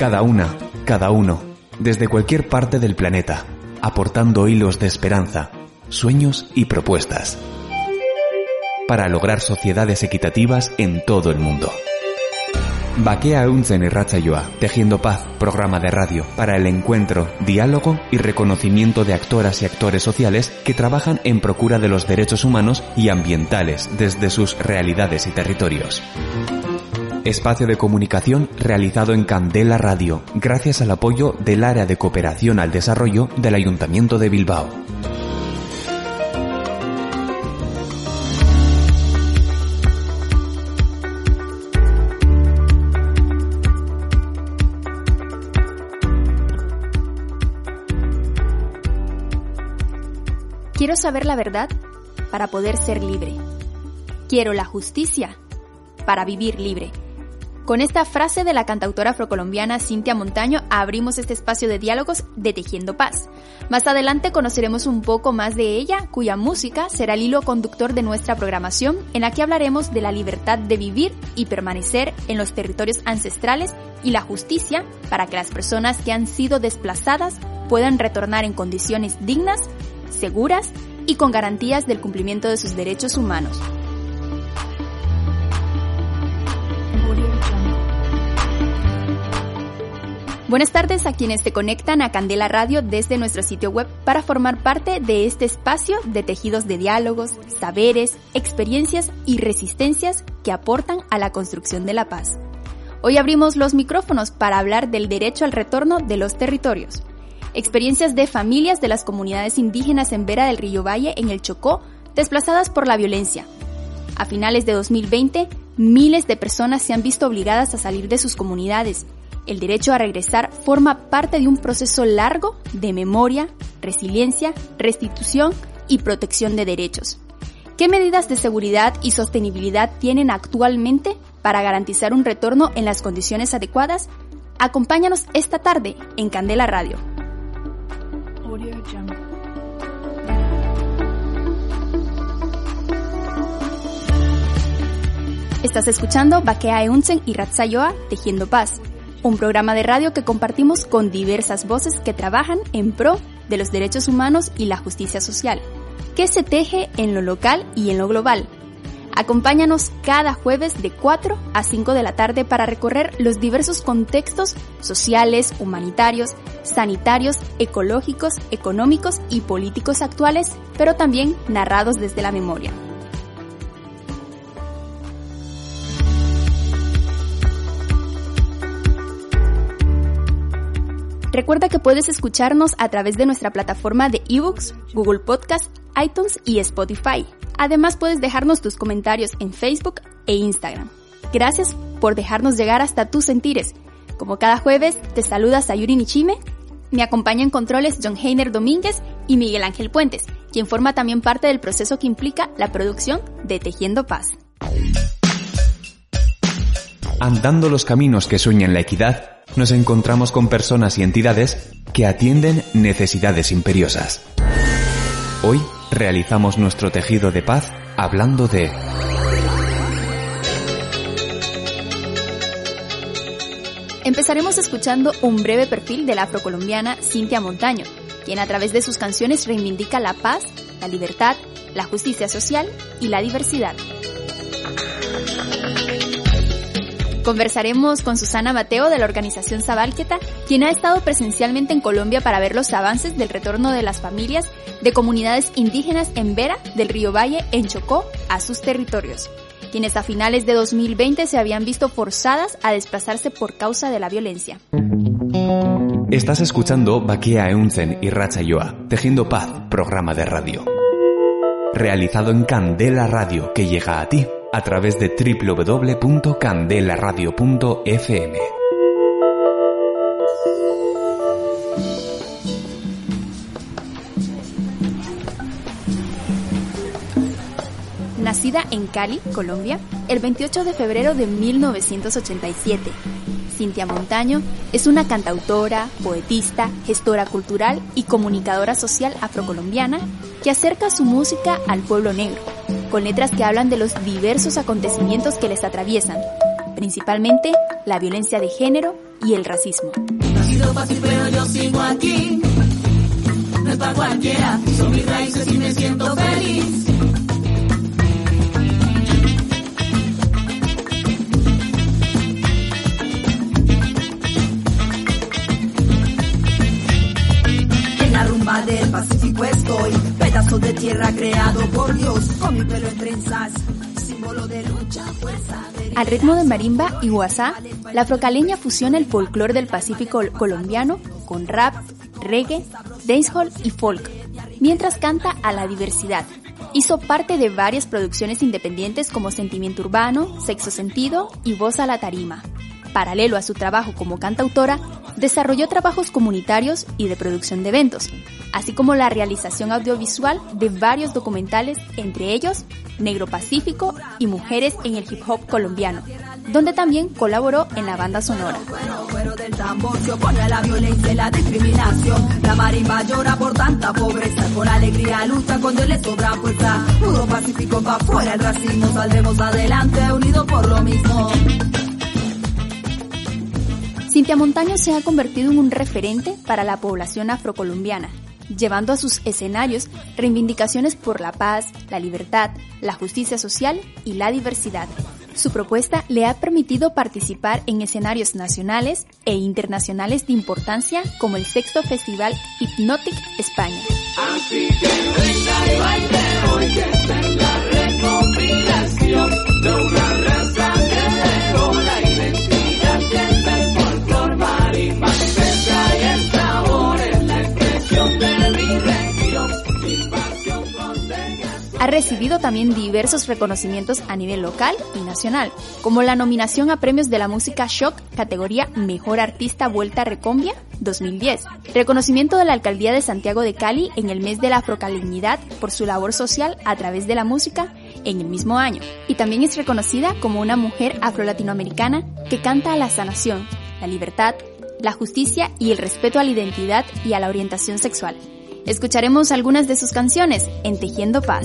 Cada una, cada uno, desde cualquier parte del planeta, aportando hilos de esperanza, sueños y propuestas, para lograr sociedades equitativas en todo el mundo. Bakea Ehuntzen Irratsaioa, Tejiendo Paz, programa de radio para el encuentro, diálogo y reconocimiento de actoras y actores sociales que trabajan en procura de los derechos humanos y ambientales desde sus realidades y territorios. Espacio de comunicación realizado en Candela Radio, gracias al apoyo del Área de Cooperación al Desarrollo del Ayuntamiento de Bilbao. Quiero saber la verdad para poder ser libre. Quiero la justicia para vivir libre. Con esta frase de la cantautora afrocolombiana Cintia Montaño abrimos este espacio de diálogos de Tejiendo Paz. Más adelante conoceremos un poco más de ella, cuya música será el hilo conductor de nuestra programación, en la que hablaremos de la libertad de vivir y permanecer en los territorios ancestrales y la justicia para que las personas que han sido desplazadas puedan retornar en condiciones dignas, seguras y con garantías del cumplimiento de sus derechos humanos. Buenas tardes a quienes se conectan a Candela Radio desde nuestro sitio web para formar parte de este espacio de tejidos de diálogos, saberes, experiencias y resistencias que aportan a la construcción de la paz. Hoy abrimos los micrófonos para hablar del derecho al retorno de los territorios. Experiencias de familias de las comunidades indígenas en Vera del Río Valle, en el Chocó, desplazadas por la violencia. A finales de 2020, miles de personas se han visto obligadas a salir de sus comunidades. El derecho a regresar forma parte de un proceso largo de memoria, resiliencia, restitución y protección de derechos. ¿Qué medidas de seguridad y sostenibilidad tienen actualmente para garantizar un retorno en las condiciones adecuadas? Acompáñanos esta tarde en Candela Radio. Estás escuchando Bakea Ehuntzen Irratsaioa, Tejiendo Paz, un programa de radio que compartimos con diversas voces que trabajan en pro de los derechos humanos y la justicia social, que se teje en lo local y en lo global. Acompáñanos cada jueves de 4 a 5 de la tarde para recorrer los diversos contextos sociales, humanitarios, sanitarios, ecológicos, económicos y políticos actuales, pero también narrados desde la memoria. Recuerda que puedes escucharnos a través de nuestra plataforma de ebooks, Google Podcast, iTunes y Spotify. Además, puedes dejarnos tus comentarios en Facebook e Instagram. Gracias por dejarnos llegar hasta tus sentires. Como cada jueves, te saluda Sayuri Nichime. Me acompaña en controles John Heiner Domínguez y Miguel Ángel Puentes, quien forma también parte del proceso que implica la producción de Tejiendo Paz. Andando los caminos que sueñan la equidad, nos encontramos con personas y entidades que atienden necesidades imperiosas. Hoy realizamos nuestro tejido de paz hablando de Empezaremos escuchando un breve perfil de la afrocolombiana Cintia Montaño, quien a través de sus canciones reivindica la paz, la libertad, la justicia social y la diversidad. Conversaremos con Susana Mateo de la organización Zabalqueta, quien ha estado presencialmente en Colombia para ver los avances del retorno de las familias de comunidades indígenas en Vera del Río Valle, en Chocó, a sus territorios, quienes a finales de 2020 se habían visto forzadas a desplazarse por causa de la violencia. Estás escuchando Bakea Ehuntzen Irratsaioa, Tejiendo Paz, programa de radio. Realizado en Candela Radio, que llega a ti a través de www.candelaradio.fm. Nacida en Cali, Colombia, el 28 de febrero de 1987, Cintia Montaño es una cantautora, poetista, gestora cultural y comunicadora social afrocolombiana que acerca su música al pueblo negro, con letras que hablan de los diversos acontecimientos que les atraviesan, principalmente la violencia de género, y el racismo. Ha sido fácil, pero yo sigo aquí. No es para cualquiera, son mis raíces y me siento feliz. En la rumba del Pacífico estoy, pedazo de tierra creado por Dios, con mi pelo en trenzas, símbolo de lucha, fuerza. Al ritmo de marimba y guasá, la afrocaleña fusiona el folclore del Pacífico colombiano con rap, reggae, dancehall y folk, mientras canta a la diversidad. Hizo parte de varias producciones independientes como Sentimiento Urbano, Sexo Sentido y Voz a la Tarima. Paralelo a su trabajo como cantautora, desarrolló trabajos comunitarios y de producción de eventos, así como la realización audiovisual de varios documentales, entre ellos Negro Pacífico y Mujeres en el Hip Hop Colombiano, donde también colaboró en la banda sonora. Del tambor se opone a la violencia y la discriminación. La marimba llora por tanta pobreza, por alegría lucha cuando le sobra fuerza. Puro Pacífico pa' fuera el racismo, saldremos adelante unidos por lo mismo. Cintia Montaño se ha convertido en un referente para la población afrocolombiana, llevando a sus escenarios reivindicaciones por la paz, la libertad, la justicia social y la diversidad. Su propuesta le ha permitido participar en escenarios nacionales e internacionales de importancia como el sexto Festival Hypnotic España. Así que venga y baile hoy, que esta es la recopilación de una raza que dejó la identidad que es folclor, marimba, pesca y el sabor es la expresión de mi región, mi pasión contagiada. Ha recibido también diversos reconocimientos a nivel local y nacional, como la nominación a premios de la música Shock, categoría Mejor Artista Vuelta Recombia 2010, reconocimiento de la Alcaldía de Santiago de Cali en el mes de la afrocaleñidad por su labor social a través de la música en el mismo año, y también es reconocida como una mujer afro-latinoamericana que canta a la sanación, la libertad, la justicia y el respeto a la identidad y a la orientación sexual. Escucharemos algunas de sus canciones en Tejiendo Paz.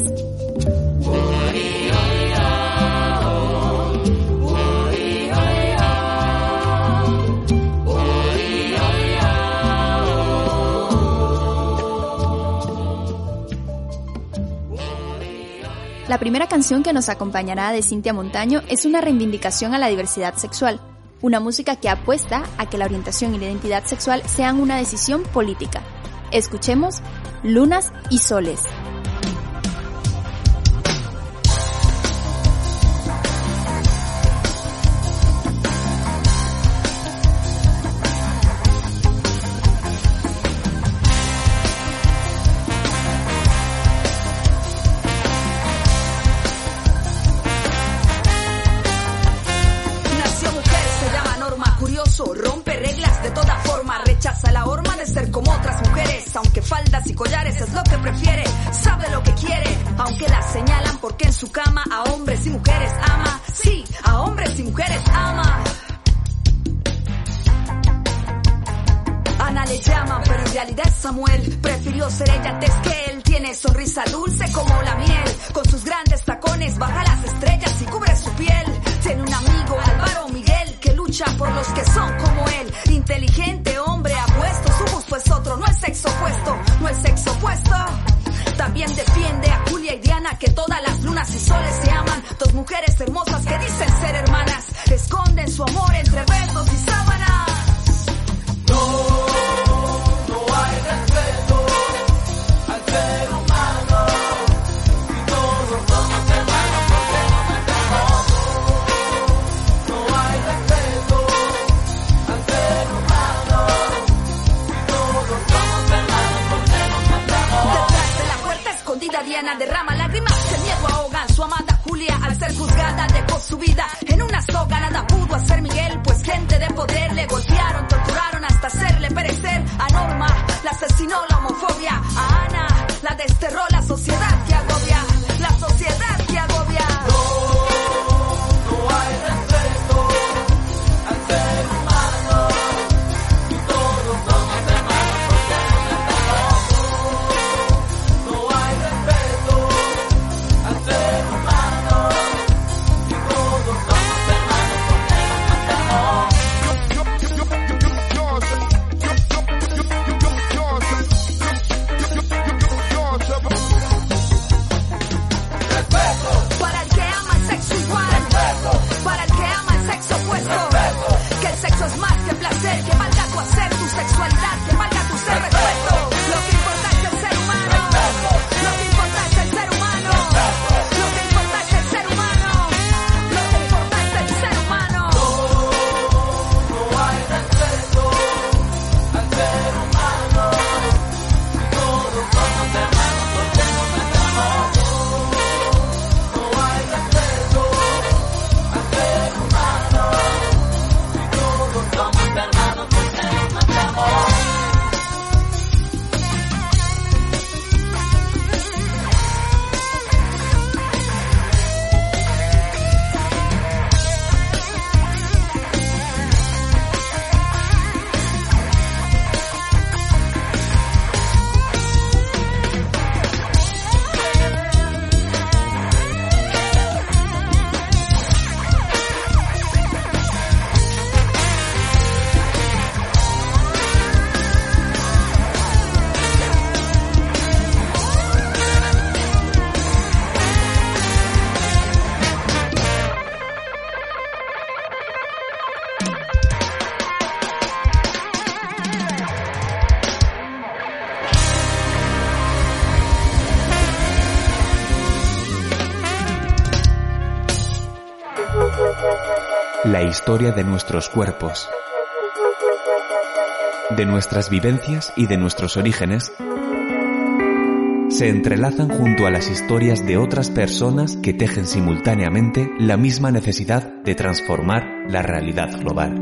La primera canción que nos acompañará de Cintia Montaño es una reivindicación a la diversidad sexual, una música que apuesta a que la orientación y la identidad sexual sean una decisión política. Escuchemos Lunas y Soles. Nació mujer, se llama Norma, curioso, rompe reglas de toda forma, rechaza la horma de ser como otras mujeres, aunque faldas y collares es lo que prefiere, sabe lo que quiere, aunque la señalan porque en su cama a hombres y mujeres ama, sí, a hombres y mujeres ama. Ana le llaman, pero en realidad es Samuel, prefirió ser ella antes que él, tiene sonrisa dulce como la miel, con sus grandes tacones baja las estrellas y cubre su piel, tiene un amigo, Álvaro Miguel, que lucha por los que son como él, inteligente, hombre apuesto, su gusto es otro, no el sexo opuesto, no el sexo opuesto. También defiende a Julia y Diana, que todas las lunas y soles se aman, dos mujeres hermosas que dicen ser hermanas, esconden su amor entre besos y sábanas. No hay respeto al ser humano, y todos somos hermanos porque nos metemos. No hay respeto al ser humano, y todos somos hermanos porque nos matamos. Detrás de la puerta escondida Diana derrama lágrimas que el miedo ahogan. Su amada Julia al ser juzgada dejó su vida en una soga. Nada pudo hacer Miguel, pues gente de poder La historia de nuestros cuerpos, de nuestras vivencias y de nuestros orígenes se entrelazan junto a las historias de otras personas que tejen simultáneamente la misma necesidad de transformar la realidad global.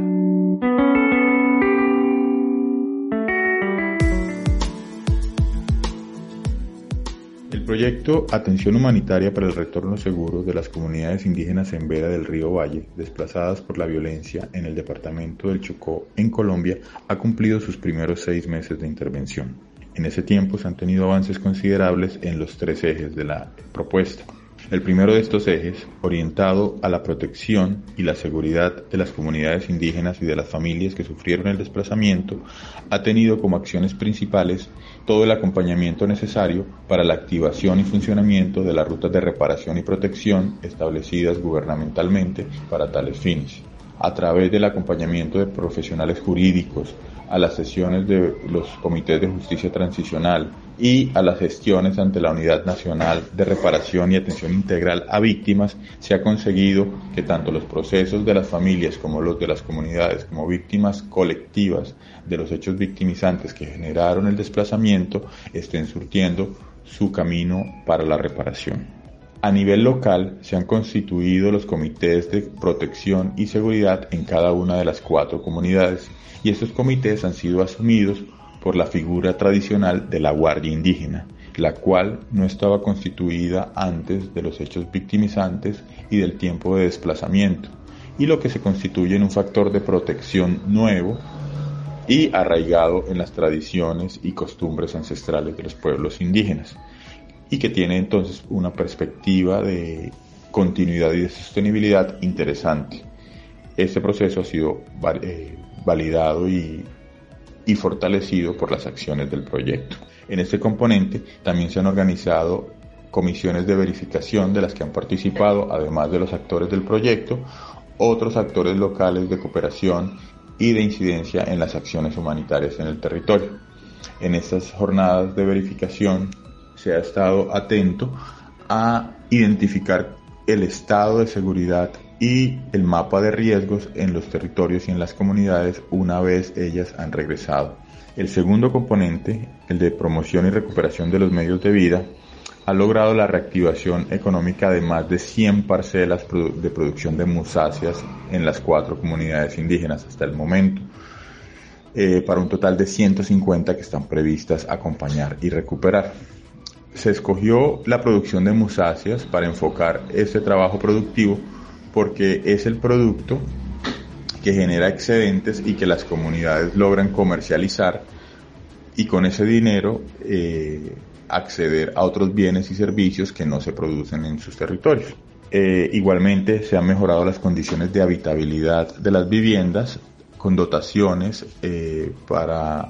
El proyecto Atención Humanitaria para el Retorno Seguro de las comunidades indígenas en Vera del Río Valle, desplazadas por la violencia en el departamento del Chocó, en Colombia, ha cumplido sus primeros 6 meses de intervención. En ese tiempo se han tenido avances considerables en los 3 ejes de la propuesta. El primero de estos ejes, orientado a la protección y la seguridad de las comunidades indígenas y de las familias que sufrieron el desplazamiento, ha tenido como acciones principales todo el acompañamiento necesario para la activación y funcionamiento de las rutas de reparación y protección establecidas gubernamentalmente para tales fines, a través del acompañamiento de profesionales jurídicos, a las sesiones de los comités de justicia transicional y a las gestiones ante la Unidad Nacional de Reparación y Atención Integral a Víctimas, se ha conseguido que tanto los procesos de las familias como los de las comunidades como víctimas colectivas de los hechos victimizantes que generaron el desplazamiento estén surtiendo su camino para la reparación. A nivel local se han constituido los comités de protección y seguridad en cada una de las 4 comunidades y estos comités han sido asumidos por la figura tradicional de la Guardia Indígena, la cual no estaba constituida antes de los hechos victimizantes y del tiempo de desplazamiento, y lo que se constituye en un factor de protección nuevo y arraigado en las tradiciones y costumbres ancestrales de los pueblos indígenas, y que tiene entonces una perspectiva de continuidad y de sostenibilidad interesante. Este proceso ha sido validado y fortalecido por las acciones del proyecto. En este componente también se han organizado comisiones de verificación de las que han participado, además de los actores del proyecto, otros actores locales de cooperación y de incidencia en las acciones humanitarias en el territorio. En estas jornadas de verificación se ha estado atento a identificar el estado de seguridad y el mapa de riesgos en los territorios y en las comunidades una vez ellas han regresado. El segundo componente, el de promoción y recuperación de los medios de vida, ha logrado la reactivación económica de más de 100 parcelas de producción de musáceas en las 4 comunidades indígenas hasta el momento, para un total de 150 que están previstas acompañar y recuperar. Se escogió la producción de musáceas para enfocar este trabajo productivo porque es el producto que genera excedentes y que las comunidades logran comercializar y con ese dinero acceder a otros bienes y servicios que no se producen en sus territorios. Igualmente se han mejorado las condiciones de habitabilidad de las viviendas con dotaciones para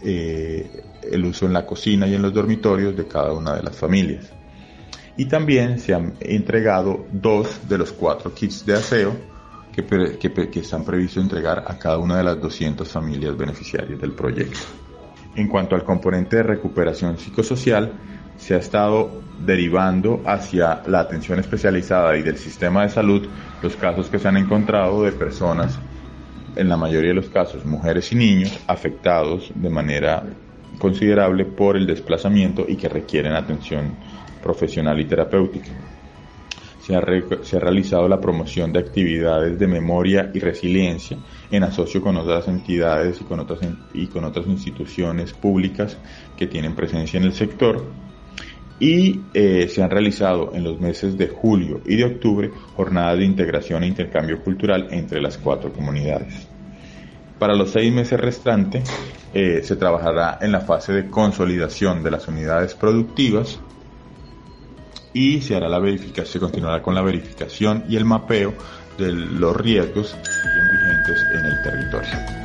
el uso en la cocina y en los dormitorios de cada una de las familias. Y también se han entregado 2 de los 4 kits de aseo que están previstos entregar a cada una de las 200 familias beneficiarias del proyecto. En cuanto al componente de recuperación psicosocial, se ha estado derivando hacia la atención especializada y del sistema de salud los casos que se han encontrado de personas, en la mayoría de los casos mujeres y niños, afectados de manera considerable por el desplazamiento y que requieren atención profesional y terapéutica. Se ha realizado la promoción de actividades de memoria y resiliencia en asocio con otras entidades y con otras instituciones públicas que tienen presencia en el sector. Y se han realizado en los meses de julio y de octubre jornadas de integración e intercambio cultural entre las 4 comunidades. Para los 6 meses restantes se trabajará en la fase de consolidación de las unidades productivas y se continuará con la verificación y el mapeo de los riesgos que siguen vigentes en el territorio.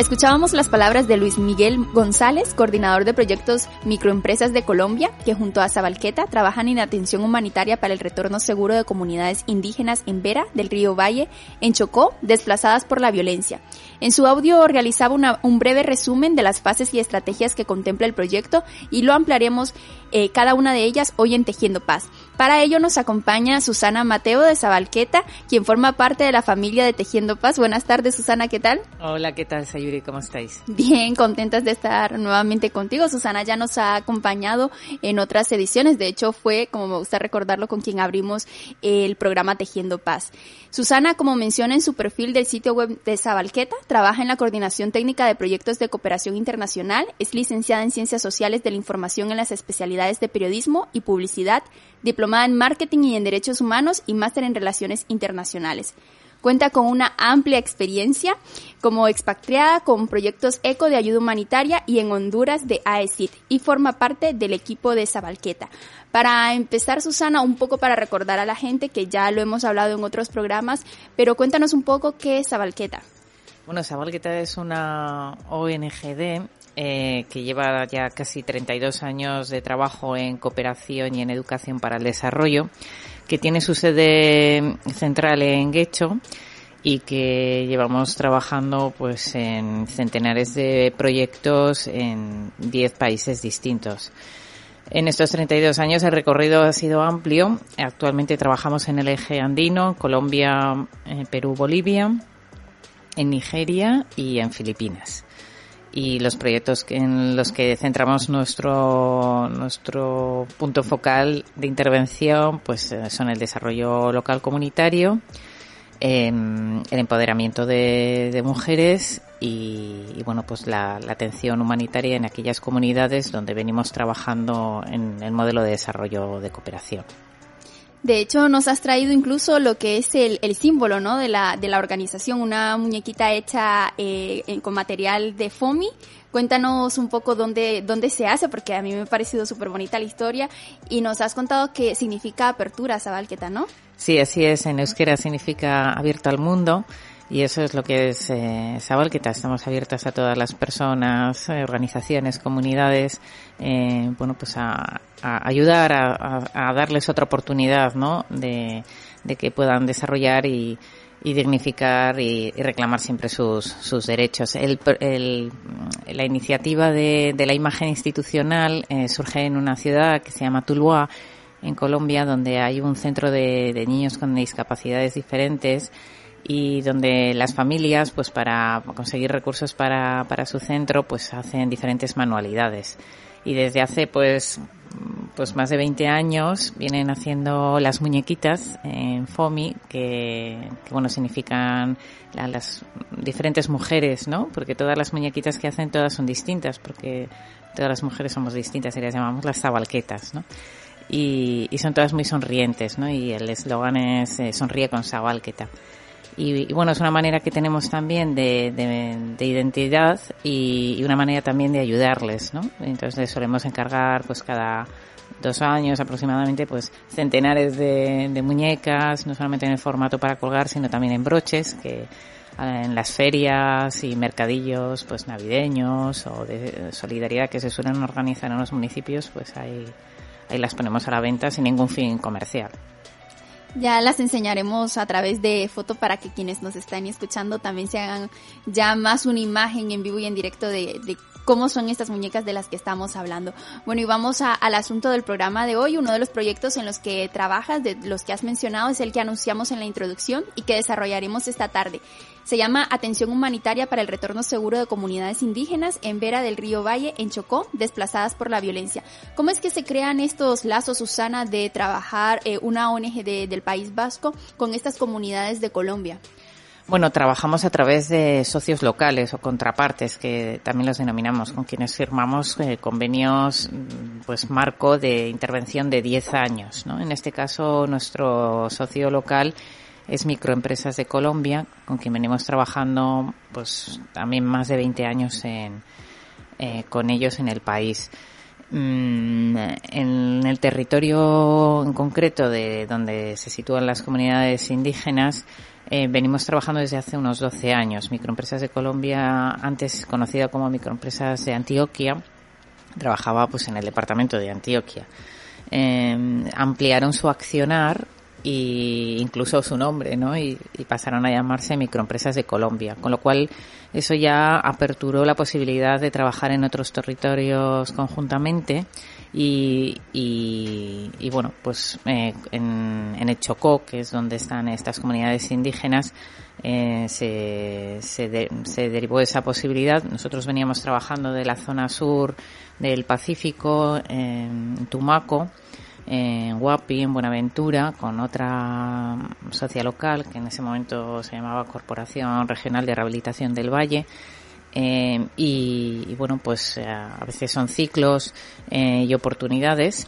Escuchábamos las palabras de Luis Miguel González, coordinador de proyectos Microempresas de Colombia, que junto a Zabalqueta trabajan en atención humanitaria para el retorno seguro de comunidades indígenas en Vera, del Río Valle, en Chocó, desplazadas por la violencia. En su audio realizaba un breve resumen de las fases y estrategias que contempla el proyecto y lo ampliaremos cada una de ellas hoy en Tejiendo Paz. Para ello nos acompaña Susana Mateo de Zabalqueta, quien forma parte de la familia de Tejiendo Paz. Buenas tardes, Susana, ¿qué tal? Hola, ¿qué tal, Sayuri? ¿Cómo estáis? Bien, contentas de estar nuevamente contigo. Susana ya nos ha acompañado en otras ediciones. De hecho, fue, como me gusta recordarlo, con quien abrimos el programa Tejiendo Paz. Susana, como menciona en su perfil del sitio web de Zabalqueta, trabaja en la Coordinación Técnica de Proyectos de Cooperación Internacional, es licenciada en Ciencias Sociales de la Información en las especialidades de Periodismo y Publicidad, diplomada en Marketing y en Derechos Humanos y máster en Relaciones Internacionales. Cuenta con una amplia experiencia como expatriada con proyectos ECO de ayuda humanitaria y en Honduras de AECID y forma parte del equipo de Zabalqueta. Para empezar, Susana, un poco para recordar a la gente que ya lo hemos hablado en otros programas, pero cuéntanos un poco qué es Zabalqueta. Bueno, Zabalqueta es una ONGD que lleva ya casi 32 años de trabajo en cooperación y en educación para el desarrollo, que tiene su sede central en Guecho y que llevamos trabajando pues en centenares de proyectos en 10 países distintos. En estos 32 años el recorrido ha sido amplio. Actualmente trabajamos en el eje andino, Colombia, Perú, Bolivia, en Nigeria y en Filipinas. Y los proyectos en los que centramos nuestro punto focal de intervención pues son el desarrollo local comunitario, el empoderamiento de mujeres y bueno, pues la atención humanitaria en aquellas comunidades donde venimos trabajando en el modelo de desarrollo de cooperación. De hecho, nos has traído incluso lo que es el símbolo, ¿no?, de la organización, una muñequita hecha con material de foamy. Cuéntanos un poco dónde se hace, porque a mí me ha parecido súper bonita la historia y nos has contado que significa apertura, Zabalqueta, ¿no? Sí, así es. En euskera significa abierto al mundo. Y eso es lo que es Zabalqueta. Estamos abiertas a todas las personas, organizaciones, comunidades, bueno, pues a ayudar, a darles otra oportunidad, ¿no?, de que puedan desarrollar y dignificar y reclamar siempre sus derechos. La iniciativa de la imagen institucional surge en una ciudad que se llama Tuluá, en Colombia, donde hay un centro de niños con discapacidades diferentes y donde las familias, pues para conseguir recursos para su centro, pues hacen diferentes manualidades. Y desde hace pues más de 20 años vienen haciendo las muñequitas en foamy que bueno, significan las diferentes mujeres, ¿no? Porque todas las muñequitas que hacen todas son distintas, porque todas las mujeres somos distintas y las llamamos las zabalquetas, ¿no? Y son todas muy sonrientes, ¿no? Y el eslogan es sonríe con Zabalqueta. Y bueno, es una manera que tenemos también de identidad y una manera también de ayudarles, ¿no? Entonces solemos encargar pues cada 2 años aproximadamente pues centenares de muñecas, no solamente en el formato para colgar, sino también en broches que en las ferias y mercadillos pues navideños o de solidaridad que se suelen organizar en los municipios, pues ahí las ponemos a la venta sin ningún fin comercial. Ya las enseñaremos a través de foto para que quienes nos están escuchando también se hagan ya más una imagen en vivo y en directo de cómo son estas muñecas de las que estamos hablando. Bueno, y vamos al asunto del programa de hoy. Uno de los proyectos en los que trabajas, de los que has mencionado, es el que anunciamos en la introducción y que desarrollaremos esta tarde. Se llama Atención Humanitaria para el Retorno Seguro de Comunidades Indígenas en Vera del Río Valle, en Chocó, desplazadas por la violencia. ¿Cómo es que se crean estos lazos, Susana, de trabajar una ONG del País Vasco con estas comunidades de Colombia? Bueno, trabajamos a través de socios locales o contrapartes, que también los denominamos, con quienes firmamos convenios pues marco de intervención de 10 años, ¿no? En este caso, nuestro socio local es Microempresas de Colombia, con quien venimos trabajando pues también más de 20 años con ellos en el país. En el territorio en concreto de donde se sitúan las comunidades indígenas, venimos trabajando desde hace unos 12 años. Microempresas de Colombia, antes conocida como Microempresas de Antioquia, trabajaba pues en el departamento de Antioquia. Ampliaron su accionar y incluso su nombre, ¿no? Y pasaron a llamarse Microempresas de Colombia, con lo cual eso ya aperturó la posibilidad de trabajar en otros territorios conjuntamente y bueno, pues en el Chocó, que es donde están estas comunidades indígenas, se derivó esa posibilidad. Nosotros veníamos trabajando de la zona sur del Pacífico, en Tumaco, en Huapi, en Buenaventura, con otra sociedad local que en ese momento se llamaba Corporación Regional de Rehabilitación del Valle. Y bueno, pues a veces son ciclos y oportunidades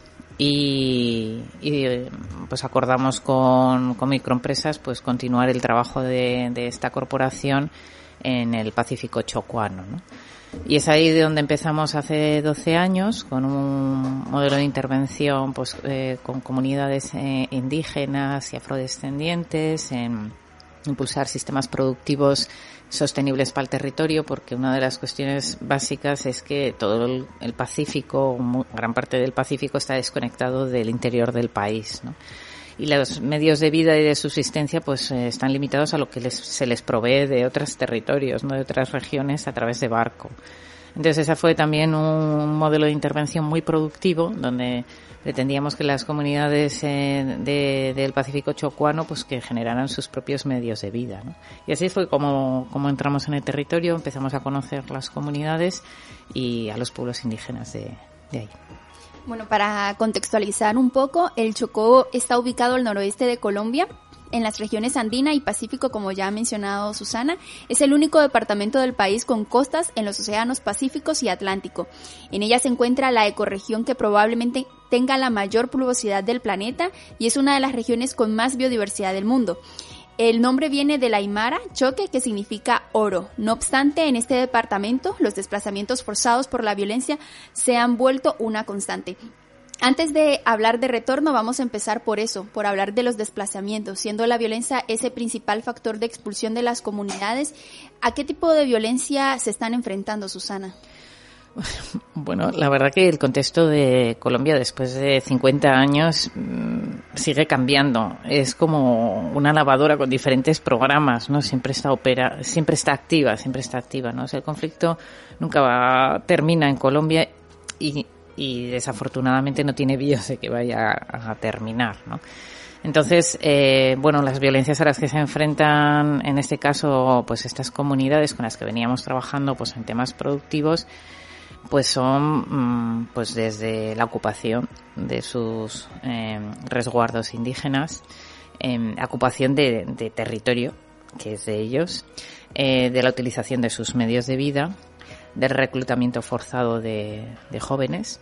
y pues acordamos con microempresas pues continuar el trabajo de esta corporación en el Pacífico chocuano, ¿no? Y es ahí de donde empezamos hace 12 años con un modelo de intervención pues con comunidades indígenas y afrodescendientes en impulsar sistemas productivos sostenibles para el territorio, porque una de las cuestiones básicas es que todo el Pacífico, gran parte del Pacífico está desconectado del interior del país, ¿no? Y los medios de vida y de subsistencia pues están limitados a lo que se les provee de otros territorios, ¿no? De otras regiones a través de barco. Entonces ese fue también un modelo de intervención muy productivo, donde pretendíamos que las comunidades del Pacífico chocuano pues que generaran sus propios medios de vida, ¿no? Y así fue como entramos en el territorio, empezamos a conocer las comunidades y a los pueblos indígenas de ahí. Bueno, para contextualizar un poco, el Chocó está ubicado al noroeste de Colombia, en las regiones Andina y Pacífico, como ya ha mencionado Susana. Es el único departamento del país con costas en los océanos Pacíficos y Atlántico. En ella se encuentra la ecorregión que probablemente tenga la mayor pluviosidad del planeta y es una de las regiones con más biodiversidad del mundo. El nombre viene del aymara, choque, que significa oro. No obstante, en este departamento, los desplazamientos forzados por la violencia se han vuelto una constante. Antes de hablar de retorno, vamos a empezar por eso, por hablar de los desplazamientos, siendo la violencia ese principal factor de expulsión de las comunidades. ¿A qué tipo de violencia se están enfrentando, Susana? Bueno, la verdad que el contexto de Colombia después de 50 años sigue cambiando. Es como una lavadora con diferentes programas, ¿no? Siempre está activa, ¿no? O sea, el conflicto nunca termina en Colombia y desafortunadamente no tiene vías de que vaya a terminar, ¿no? Entonces, bueno, las violencias a las que se enfrentan, en este caso, pues estas comunidades con las que veníamos trabajando, pues en temas productivos, pues son pues desde la ocupación de sus resguardos indígenas, ocupación de territorio, que es de ellos, de la utilización de sus medios de vida, del reclutamiento forzado de jóvenes,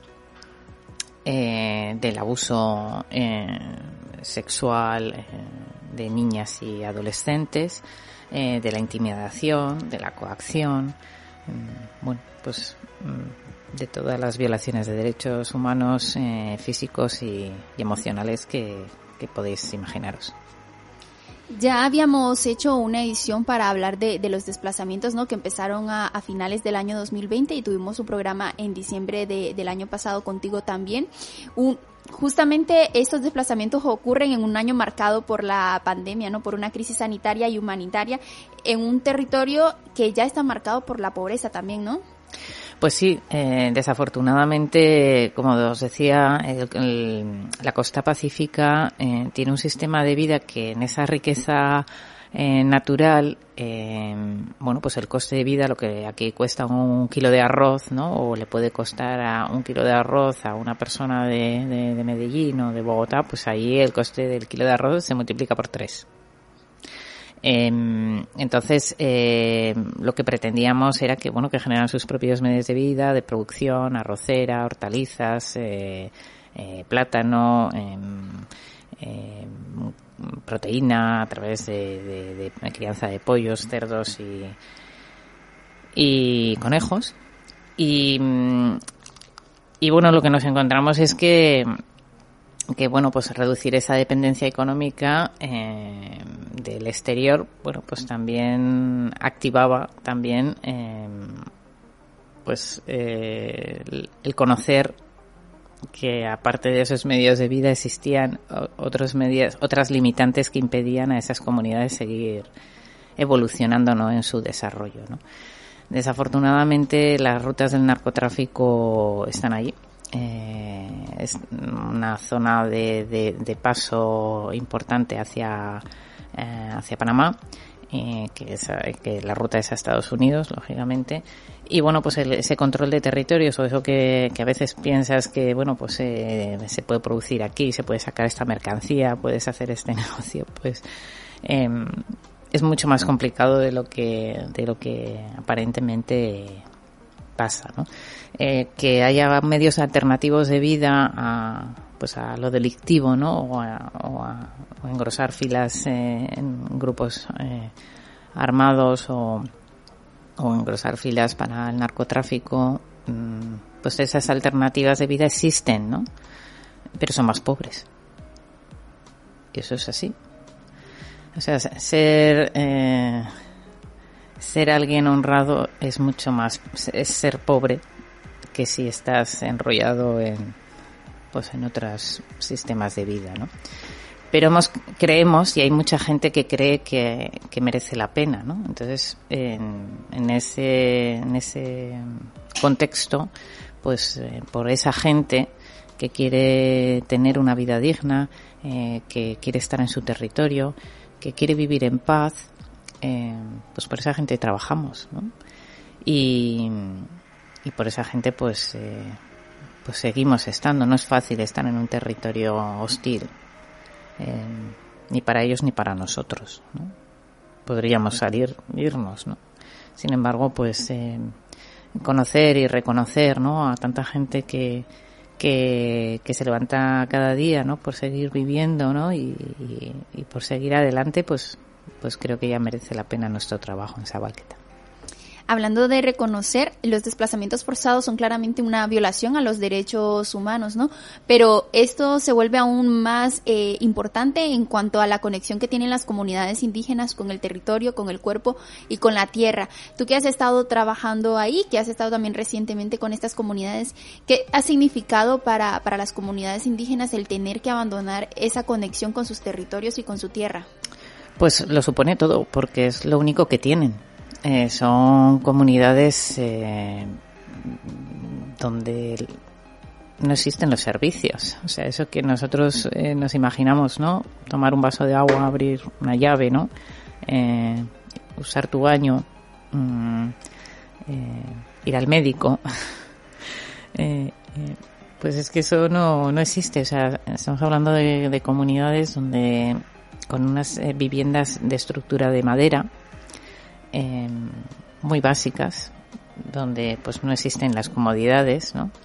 del abuso sexual de niñas y adolescentes, de la intimidación, de la coacción, bueno, pues de todas las violaciones de derechos humanos físicos y emocionales que podéis imaginaros. Ya habíamos hecho una edición para hablar de los desplazamientos, ¿no? Que empezaron a finales del año 2020 y tuvimos un programa en diciembre del año pasado contigo también. Justamente estos desplazamientos ocurren en un año marcado por la pandemia, ¿no? Por una crisis sanitaria y humanitaria en un territorio que ya está marcado por la pobreza también, ¿no? Pues sí, desafortunadamente, como os decía, la costa pacífica tiene un sistema de vida que en esa riqueza natural, bueno, pues el coste de vida, lo que aquí cuesta un kilo de arroz, ¿no? O le puede costar a un kilo de arroz a una persona de Medellín o de Bogotá, pues ahí el coste del kilo de arroz se multiplica por 3. Entonces, lo que pretendíamos era que, bueno, que generaran sus propios medios de vida, de producción, arrocera, hortalizas, plátano, proteína a través de crianza de pollos, cerdos y conejos. Y bueno, lo que nos encontramos es que bueno, pues reducir esa dependencia económica del exterior, bueno, pues también activaba también el conocer que aparte de esos medios de vida existían otras limitantes que impedían a esas comunidades seguir evolucionando, ¿no?, en su desarrollo, ¿no? Desafortunadamente las rutas del narcotráfico están allí. Es una zona de paso importante hacia Panamá, que la ruta es a Estados Unidos, lógicamente. Y bueno, pues ese control de territorios, o eso que a veces piensas que, bueno, pues se puede producir aquí, se puede sacar esta mercancía, puedes hacer este negocio, pues es mucho más complicado de lo que aparentemente pasa, ¿no? Que haya medios alternativos de vida a lo delictivo, ¿no? O a engrosar filas en grupos armados o engrosar filas para el narcotráfico, pues esas alternativas de vida existen, ¿no? Pero son más pobres. Y eso es así. O sea, ser alguien honrado es mucho más, es ser pobre que si estás enrollado en otros sistemas de vida, ¿no? Pero creemos, y hay mucha gente que cree que merece la pena, ¿no? Entonces, en ese contexto, pues por esa gente que quiere tener una vida digna, que quiere estar en su territorio, que quiere vivir en paz, pues por esa gente trabajamos, ¿no? Y por esa gente pues seguimos estando. No es fácil estar en un territorio hostil, ni para ellos ni para nosotros, ¿no? Podríamos irnos, ¿no? Sin embargo, pues conocer y reconocer, ¿no?, a tanta gente que se levanta cada día, ¿no?, por seguir viviendo, ¿no?, y por seguir adelante, pues creo que ya merece la pena nuestro trabajo en Zabalqueta. Hablando de reconocer, los desplazamientos forzados son claramente una violación a los derechos humanos, ¿no? Pero esto se vuelve aún más importante en cuanto a la conexión que tienen las comunidades indígenas con el territorio, con el cuerpo y con la tierra. Tú que has estado trabajando ahí, que has estado también recientemente con estas comunidades, ¿qué ha significado para las comunidades indígenas el tener que abandonar esa conexión con sus territorios y con su tierra? Pues lo supone todo, porque es lo único que tienen. Son comunidades donde no existen los servicios. O sea, eso que nosotros nos imaginamos, ¿no? Tomar un vaso de agua, abrir una llave, ¿no? Usar tu baño, ir al médico. Pues es que eso no existe. O sea, estamos hablando de comunidades donde con unas viviendas de estructura de madera, muy básicas, donde pues no existen las comodidades, ¿no?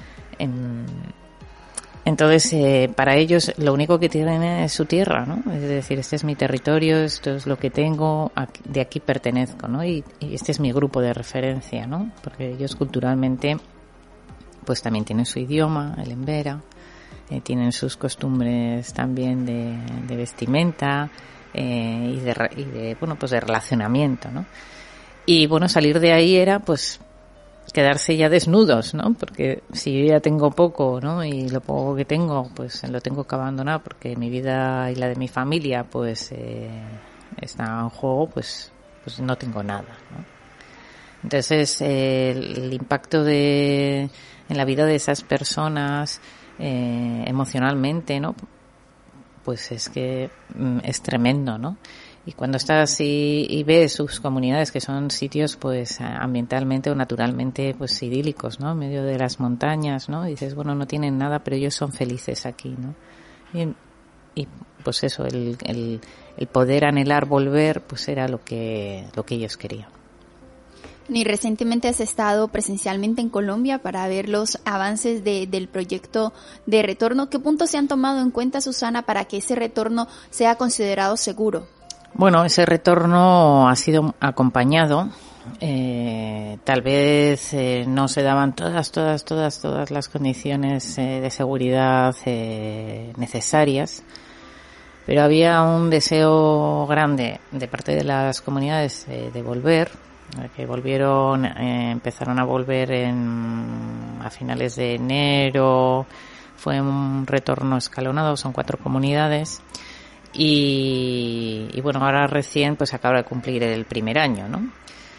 Entonces, para ellos lo único que tienen es su tierra, ¿no? Es decir, este es mi territorio, esto es lo que tengo, de aquí pertenezco, ¿no? Y este es mi grupo de referencia, ¿no? Porque ellos culturalmente pues también tienen su idioma, el embera, tienen sus costumbres también de vestimenta, y de bueno, pues de relacionamiento, ¿no? Y bueno, salir de ahí era pues quedarse ya desnudos, ¿no? Porque si yo ya tengo poco, ¿no? Y lo poco que tengo, pues lo tengo que abandonar porque mi vida y la de mi familia pues está en juego, pues no tengo nada, ¿no? Entonces el impacto en la vida de esas personas emocionalmente, ¿no?, pues es que es tremendo, ¿no? Y cuando estás y ves sus comunidades, que son sitios pues ambientalmente o naturalmente pues idílicos, ¿no?, en medio de las montañas, ¿no? Y dices, bueno, no tienen nada, pero ellos son felices aquí, ¿no? Y pues eso, el poder anhelar volver, pues era lo que ellos querían. Y recientemente has estado presencialmente en Colombia para ver los avances del proyecto de retorno. ¿Qué puntos se han tomado en cuenta, Susana, para que ese retorno sea considerado seguro? Bueno, ese retorno ha sido acompañado. Tal vez no se daban todas las condiciones de seguridad necesarias, Pero había un deseo grande de parte de las comunidades de volver, que volvieron, empezaron a volver a finales de enero. Fue un retorno escalonado, son 4 comunidades y bueno, ahora recién pues acaba de cumplir el primer año, ¿no?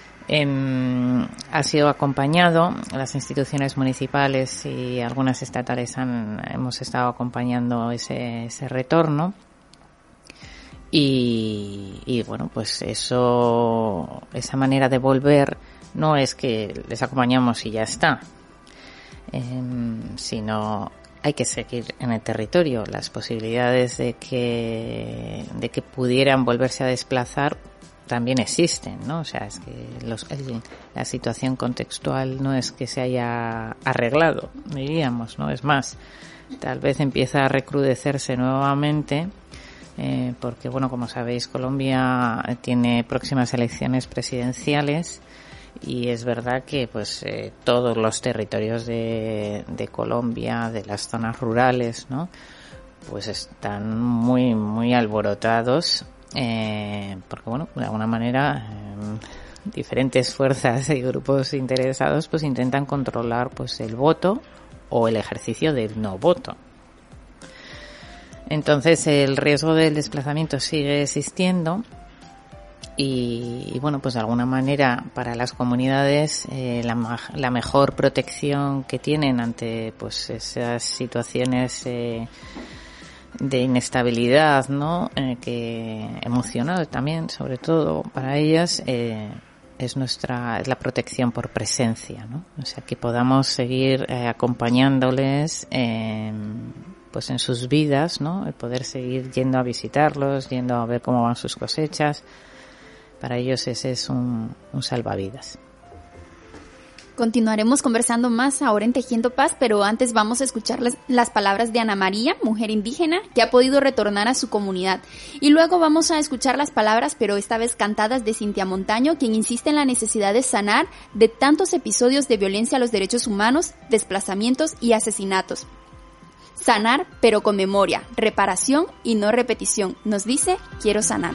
Ha sido acompañado, las instituciones municipales y algunas estatales hemos estado acompañando ese retorno. Y bueno, pues esa manera de volver no es que les acompañamos y ya está, sino hay que seguir en el territorio. Las posibilidades de que pudieran volverse a desplazar también existen, ¿no? O sea, es que la situación contextual no es que se haya arreglado, diríamos, ¿no? Es más, tal vez empieza a recrudecerse nuevamente. Porque bueno, como sabéis, Colombia tiene próximas elecciones presidenciales y es verdad que pues todos los territorios de Colombia, de las zonas rurales, ¿no? Pues están muy muy alborotados, porque bueno, de alguna manera diferentes fuerzas y grupos interesados pues intentan controlar pues el voto o el ejercicio del no voto. Entonces el riesgo del desplazamiento sigue existiendo y bueno, pues de alguna manera para las comunidades la mejor protección que tienen ante pues esas situaciones de inestabilidad, ¿no? Que emocional también, sobre todo para ellas, es la protección por presencia, ¿no? O sea, que podamos seguir acompañándoles pues en sus vidas, ¿no? El poder seguir yendo a visitarlos, yendo a ver cómo van sus cosechas. Para ellos ese es un salvavidas. Continuaremos conversando más ahora en Tejiendo Paz, pero antes vamos a escuchar las palabras de Ana María, mujer indígena, que ha podido retornar a su comunidad. Y luego vamos a escuchar las palabras, pero esta vez cantadas, de Cintia Montaño, quien insiste en la necesidad de sanar de tantos episodios de violencia a los derechos humanos, desplazamientos y asesinatos. Sanar, pero con memoria, reparación y no repetición. Nos dice, quiero sanar.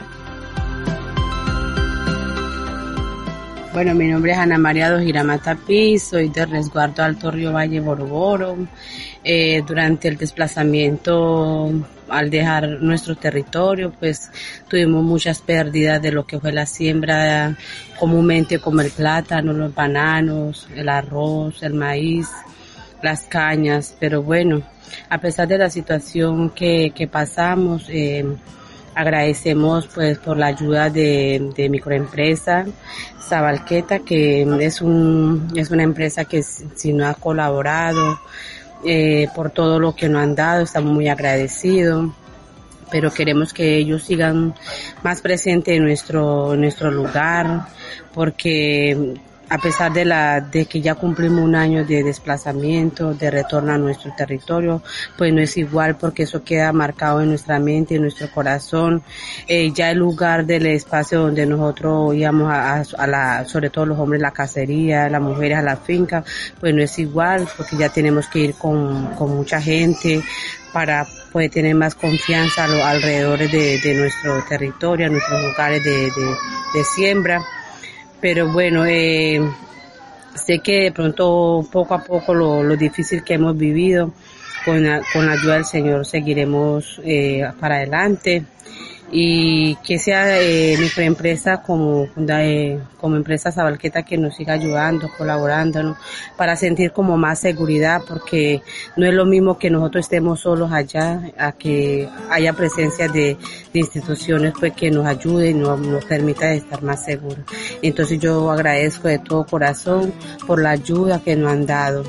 Bueno, mi nombre es Ana María Dojirama Tapí, soy del resguardo Alto Río Valle Boroboro. Durante el desplazamiento, al dejar nuestro territorio, pues tuvimos muchas pérdidas de lo que fue la siembra, comúnmente como el plátano, los bananos, el arroz, el maíz, las cañas, pero bueno, a pesar de la situación que pasamos, agradecemos pues por la ayuda de microempresa Zabalqueta, que es una empresa que si nos ha colaborado por todo lo que nos han dado, estamos muy agradecidos, pero queremos que ellos sigan más presentes en nuestro lugar, porque a pesar de que ya cumplimos un año de desplazamiento, de retorno a nuestro territorio, pues no es igual, porque eso queda marcado en nuestra mente, en nuestro corazón. Ya el lugar del espacio donde nosotros íbamos sobre todo los hombres, la cacería, las mujeres a la finca, pues no es igual, porque ya tenemos que ir con mucha gente para poder tener más confianza alrededor de nuestro territorio, a nuestros lugares de siembra. Pero bueno, sé que de pronto poco a poco lo difícil que hemos vivido, con la ayuda del Señor seguiremos para adelante, y que sea microempresa como empresa Zabalqueta que nos siga ayudando, colaborándonos, para sentir como más seguridad, porque no es lo mismo que nosotros estemos solos allá, a que haya presencia de instituciones pues que nos ayuden y nos permita estar más seguros. Entonces yo agradezco de todo corazón por la ayuda que nos han dado.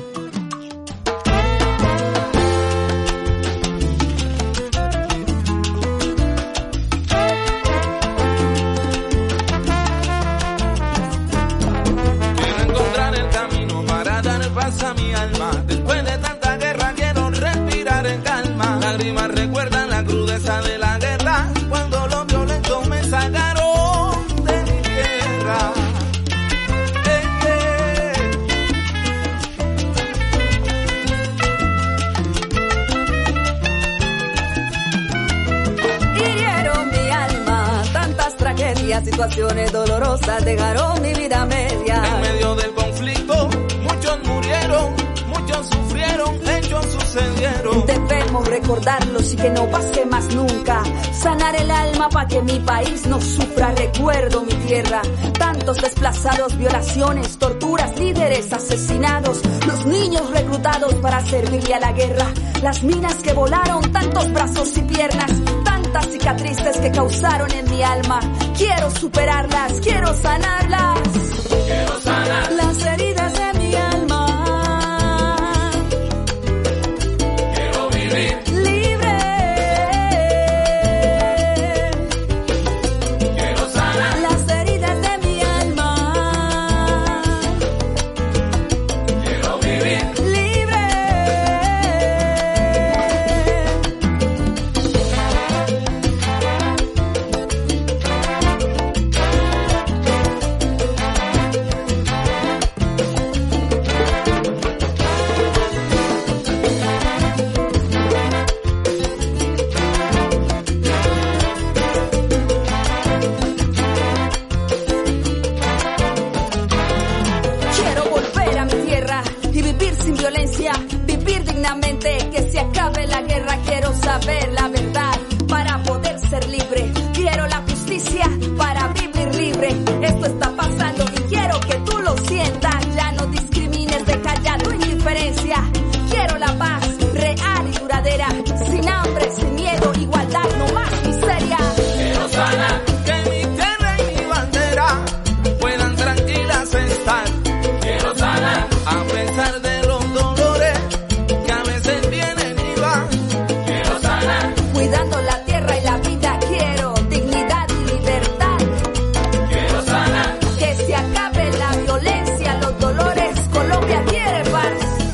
varias situaciones dolorosas dejaron mi vida a media. En medio del conflicto, muchos murieron, muchos sufrieron, hechos sucedieron. Debemos recordarlos y que no pase más nunca. Sanar el alma para que mi país no sufra. Recuerdo mi tierra, tantos desplazados, violaciones, torturas, líderes asesinados, los niños reclutados para servirle a la guerra, las minas que volaron, tantos brazos y piernas, tantas cicatrices que causaron en mi alma. Quiero superarlas, quiero sanarlas. Quiero sanar las heridas de mi alma. Quiero vivir libre. Quiero sanar las heridas de mi alma. Quiero vivir libre. Quiero volver a mi tierra y vivir sin violencia, vivir dignamente, que se acabe la guerra. Quiero saber la verdad para poder ser libre. Quiero la justicia para vivir libre. Esto está pasando y quiero que tú lo sientas. Ya no discrimines, deja ya tu indiferencia. Quiero la paz real y duradera, sin hambre, sin miedo, igualdad, no más miseria. Quiero sanar que mi tierra y mi bandera puedan tranquilas estar. Quiero sanar a pesar de los dolores que a veces vienen y van. Quiero sanar Cuidando la tierra y la vida, quiero dignidad y libertad. quiero sanar Que se acabe la violencia, los dolores, Colombia quiere paz.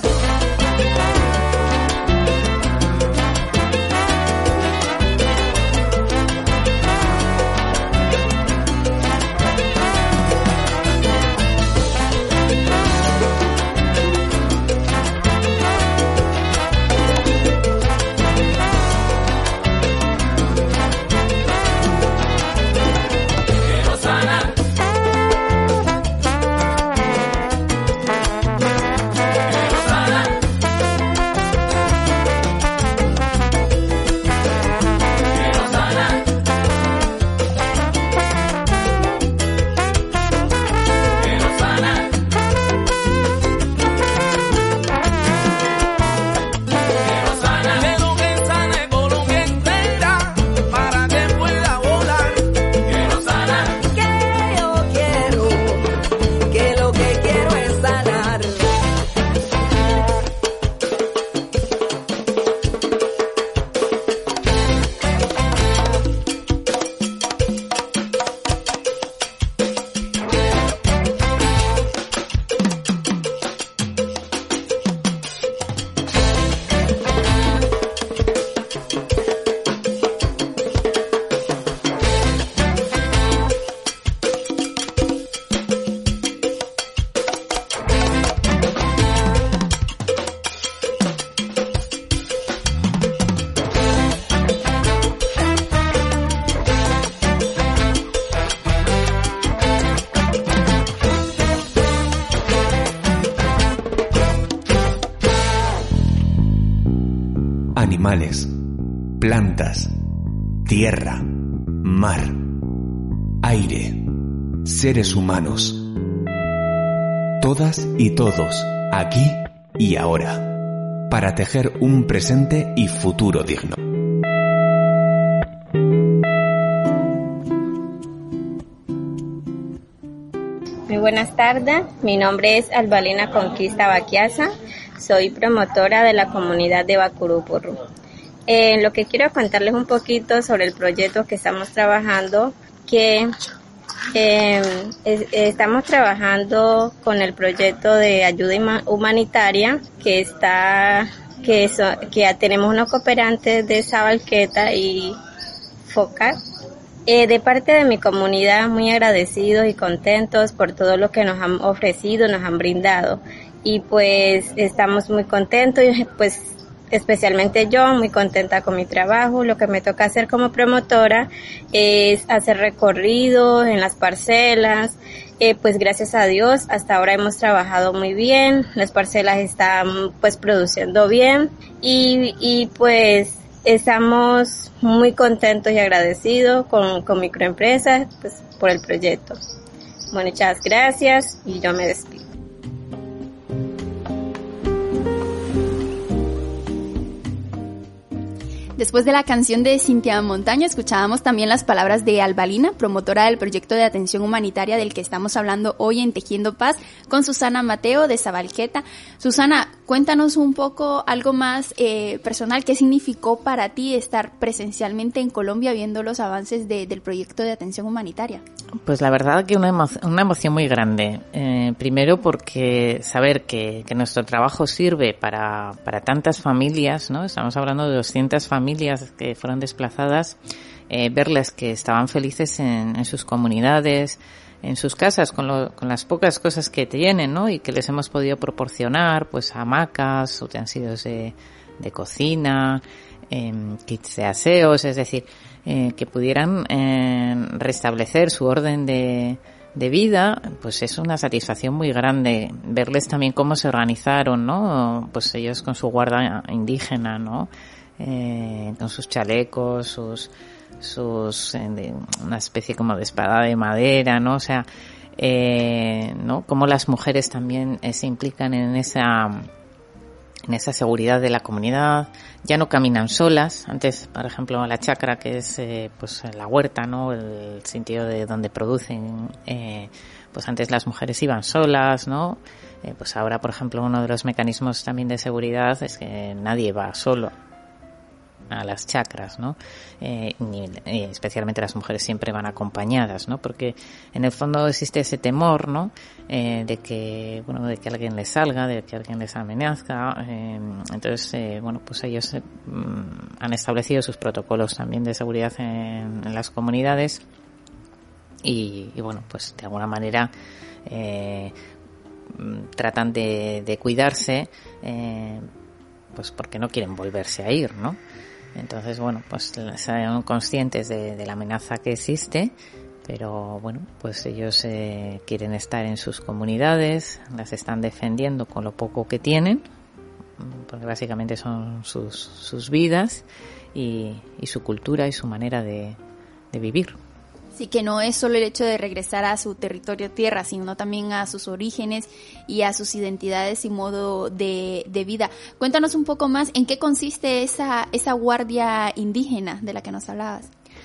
quiero sanar quiero sanar quiero sanar quiero sanar quiero sanar quiero que sane Colombia entera para que pueda volar. Quiero sanar Que yo quiero, que lo que quiero es sanar. Animales, plantas, tierra, mar, aire, seres humanos. Todas y todos, aquí y ahora, para tejer un presente y futuro digno. Muy buenas tardes, mi nombre es Albalina Conquista Baquiaza, soy promotora de la comunidad de Bacurupurru. Lo que quiero contarles un poquito sobre el proyecto que estamos trabajando, que estamos trabajando con el proyecto de ayuda humanitaria que tenemos unos cooperantes de Sabalqueta y Focar. De parte de mi comunidad, muy agradecidos y contentos por todo lo que nos han ofrecido, nos han brindado. Y pues estamos muy contentos y pues especialmente yo, muy contenta con mi trabajo. Lo que me toca hacer como promotora es hacer recorridos en las parcelas. Pues gracias a Dios, hasta ahora hemos trabajado muy bien, las parcelas están pues produciendo bien y pues estamos muy contentos y agradecidos con Microempresas pues, por el proyecto. Muchas gracias y yo me despido. Después de la canción de Cintia Montaño, escuchábamos también las palabras de Albalina, promotora del proyecto de atención humanitaria del que estamos hablando hoy en Tejiendo Paz, con Susana Mateo de Zabalqueta. Susana, cuéntanos un poco algo más personal. ¿Qué significó para ti estar presencialmente en Colombia viendo los avances del proyecto de atención humanitaria? Pues la verdad que una emoción muy grande. Primero porque saber que nuestro trabajo sirve para tantas familias, ¿no? Estamos hablando de 200 familias que fueron desplazadas, verlas que estaban felices en sus comunidades, en sus casas, con las pocas cosas que tienen, ¿no? Y que les hemos podido proporcionar, pues hamacas, utensilios de cocina, kits de aseos, es decir, que pudieran restablecer su orden de vida, pues es una satisfacción muy grande. Verles también cómo se organizaron, ¿no? Pues ellos con su guarda indígena, ¿no? Con sus chalecos, una especie como de espada de madera, ¿no? O sea, ¿no? Cómo las mujeres también se implican en esa seguridad de la comunidad. Ya no caminan solas. Antes, por ejemplo, la chacra, que es pues la huerta, ¿no? El sitio de donde producen, pues antes las mujeres iban solas, ¿no? Pues ahora, por ejemplo, uno de los mecanismos también de seguridad es que nadie va solo a las chacras, ¿no? Especialmente las mujeres siempre van acompañadas, ¿no? Porque en el fondo existe ese temor, ¿no? De que alguien les salga, de que alguien les amenaza. Entonces, pues ellos han establecido sus protocolos también de seguridad en las comunidades y bueno, pues de alguna manera tratan de cuidarse, pues porque no quieren volverse a ir, ¿no? Entonces, bueno, pues son conscientes de la amenaza que existe, pero bueno, pues ellos quieren estar en sus comunidades, las están defendiendo con lo poco que tienen, porque básicamente son sus vidas y su cultura y su manera de vivir. Sí, que no es solo el hecho de regresar a su territorio tierra, sino también a sus orígenes y a sus identidades y modo de vida. Cuéntanos un poco más en qué consiste esa guardia indígena de la que nos hablabas.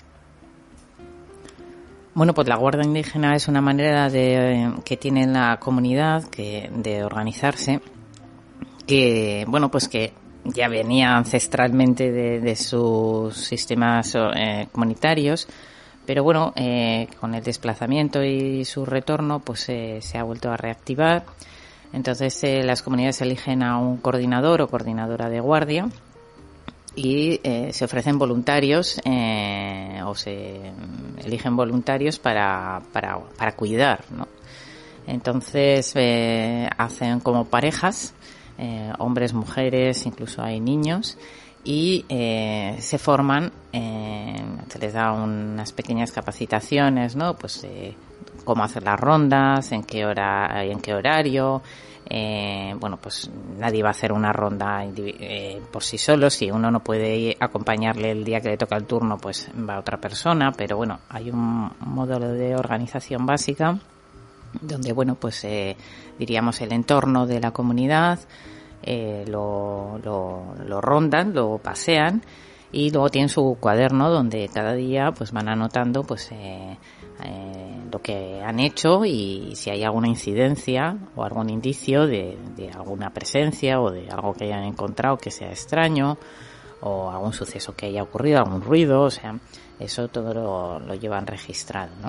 Bueno, pues la guardia indígena es una manera que tiene la comunidad de organizarse, que bueno, pues que ya venía ancestralmente de sus sistemas comunitarios. Pero bueno, con el desplazamiento y su retorno, pues se ha vuelto a reactivar. Entonces las comunidades eligen a un coordinador o coordinadora de guardia y se ofrecen voluntarios o se eligen voluntarios para cuidar, ¿no? Entonces hacen como parejas, hombres, mujeres, incluso hay niños. Y se forman, se les da unas pequeñas capacitaciones, ¿no? Pues cómo hacer las rondas, en qué hora y en qué horario. Bueno, pues nadie va a hacer una ronda por sí solo. Si uno no puede acompañarle el día que le toca el turno, pues va otra persona. Pero bueno, hay un modelo de organización básica donde, bueno, pues diríamos el entorno de la comunidad lo rondan, lo pasean y luego tienen su cuaderno donde cada día pues van anotando pues lo que han hecho y si hay alguna incidencia o algún indicio de alguna presencia o de algo que hayan encontrado que sea extraño o algún suceso que haya ocurrido, algún ruido, o sea, eso todo lo llevan registrado, ¿no?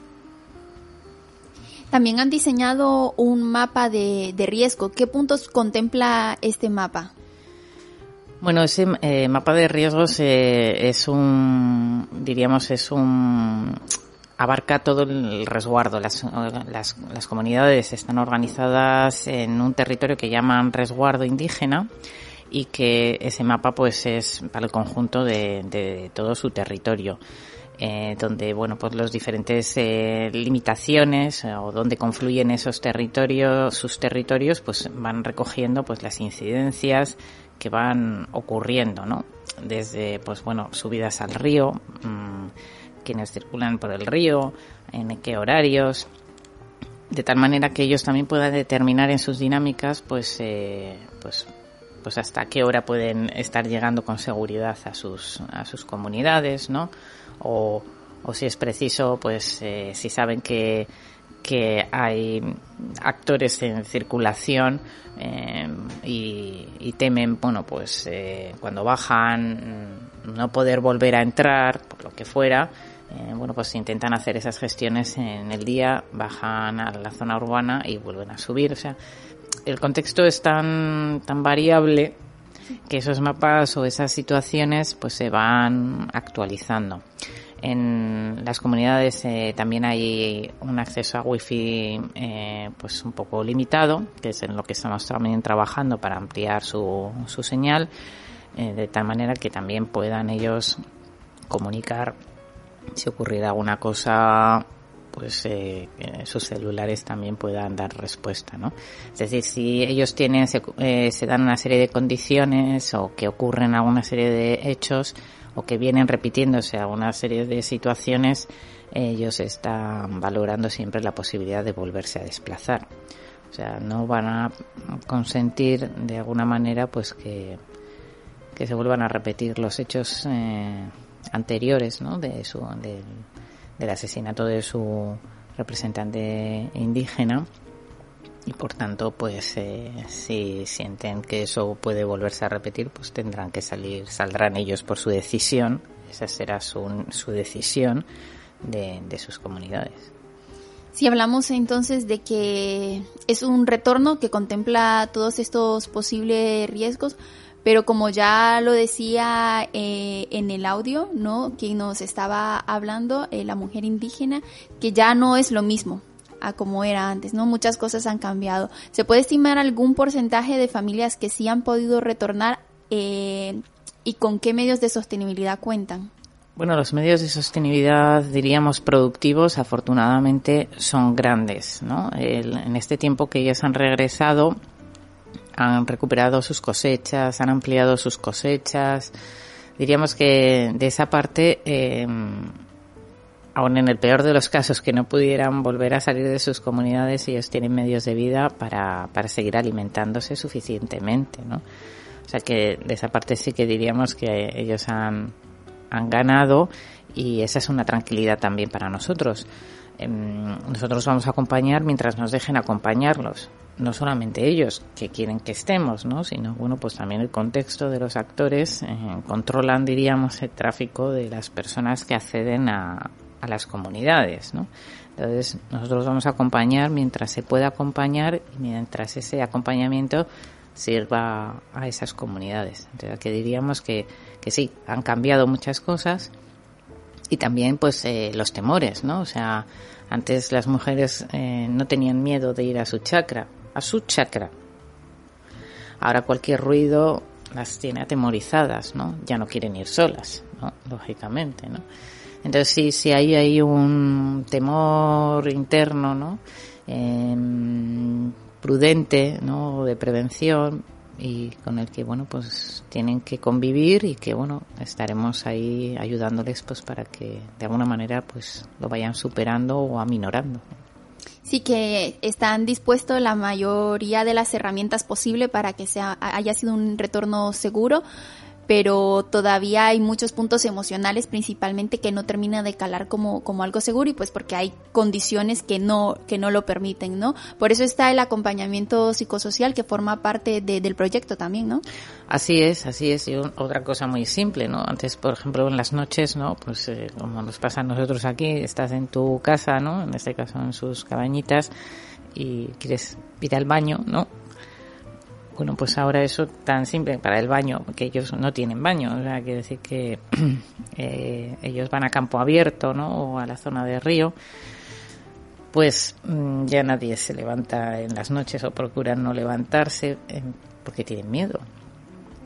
También han diseñado un mapa de riesgo. ¿Qué puntos contempla este mapa? Bueno, ese mapa de riesgos abarca todo el resguardo. Las comunidades están organizadas en un territorio que llaman resguardo indígena y que ese mapa pues es para el conjunto de todo su territorio. Donde bueno pues los diferentes limitaciones o donde confluyen sus territorios pues van recogiendo pues las incidencias que van ocurriendo, ¿no? Desde pues bueno subidas al río, quienes circulan por el río, en qué horarios, de tal manera que ellos también puedan determinar en sus dinámicas pues hasta qué hora pueden estar llegando con seguridad a sus comunidades, ¿no? O si es preciso, pues si saben que hay actores en circulación y temen, bueno, pues cuando bajan no poder volver a entrar, por lo que fuera, bueno, pues intentan hacer esas gestiones en el día, bajan a la zona urbana y vuelven a subir. O sea, el contexto es tan variable que esos mapas o esas situaciones pues se van actualizando. En las comunidades también hay un acceso a wifi pues un poco limitado, que es en lo que estamos también trabajando para ampliar su señal, de tal manera que también puedan ellos comunicar si ocurriera alguna cosa, pues sus celulares también puedan dar respuesta, ¿no? Es decir, si ellos se dan una serie de condiciones o que ocurren alguna serie de hechos o que vienen repitiéndose alguna serie de situaciones, ellos están valorando siempre la posibilidad de volverse a desplazar. O sea, no van a consentir de alguna manera pues que se vuelvan a repetir los hechos anteriores, ¿no? Del asesinato de su representante indígena, y por tanto pues si sienten que eso puede volverse a repetir, pues saldrán ellos por su decisión. Esa será su decisión de sus comunidades. Si hablamos entonces de que es un retorno que contempla todos estos posibles riesgos, pero como ya lo decía en el audio, ¿no? Quien nos estaba hablando, la mujer indígena, que ya no es lo mismo a como era antes, ¿no? Muchas cosas han cambiado. ¿Se puede estimar algún porcentaje de familias que sí han podido retornar y con qué medios de sostenibilidad cuentan? Bueno, los medios de sostenibilidad, diríamos, productivos, afortunadamente son grandes, ¿no? En este tiempo que ellas han regresado, han recuperado sus cosechas, han ampliado sus cosechas. Diríamos que de esa parte, aun en el peor de los casos que no pudieran volver a salir de sus comunidades, ellos tienen medios de vida para seguir alimentándose suficientemente, ¿no? O sea que de esa parte sí que diríamos que ellos han ganado, y esa es una tranquilidad también para nosotros. Nosotros vamos a acompañar mientras nos dejen acompañarlos. No solamente ellos que quieren que estemos, ¿no? Sino, bueno, pues también el contexto de los actores controlan, diríamos, el tráfico de las personas que acceden a las comunidades, ¿no? Entonces, nosotros vamos a acompañar mientras se pueda acompañar y mientras ese acompañamiento sirva a esas comunidades. Entonces, que diríamos que sí, han cambiado muchas cosas, y también pues los temores, ¿no? O sea, antes las mujeres no tenían miedo de ir a su chacra. Ahora cualquier ruido las tiene atemorizadas, ¿no? Ya no quieren ir solas, ¿no? Lógicamente, ¿no? Entonces sí hay un temor interno, ¿no? Prudente, ¿no? De prevención, y con el que, bueno, pues tienen que convivir, y que, bueno, estaremos ahí ayudándoles pues para que de alguna manera pues lo vayan superando o aminorando. Sí, que están dispuestos la mayoría de las herramientas posibles para que haya sido un retorno seguro, pero todavía hay muchos puntos emocionales principalmente que no termina de calar como algo seguro, y pues porque hay condiciones que no lo permiten, ¿no? Por eso está el acompañamiento psicosocial, que forma parte del proyecto también, ¿no? Así es, y otra cosa muy simple, ¿no? Antes, por ejemplo, en las noches, ¿no? Pues como nos pasa a nosotros aquí, estás en tu casa, ¿no? En este caso en sus cabañitas, y quieres ir al baño, ¿no? Bueno, pues ahora eso tan simple para el baño, que ellos no tienen baño, o sea, quiere decir que ellos van a campo abierto, ¿no? O a la zona de río, pues ya nadie se levanta en las noches o procuran no levantarse porque tienen miedo.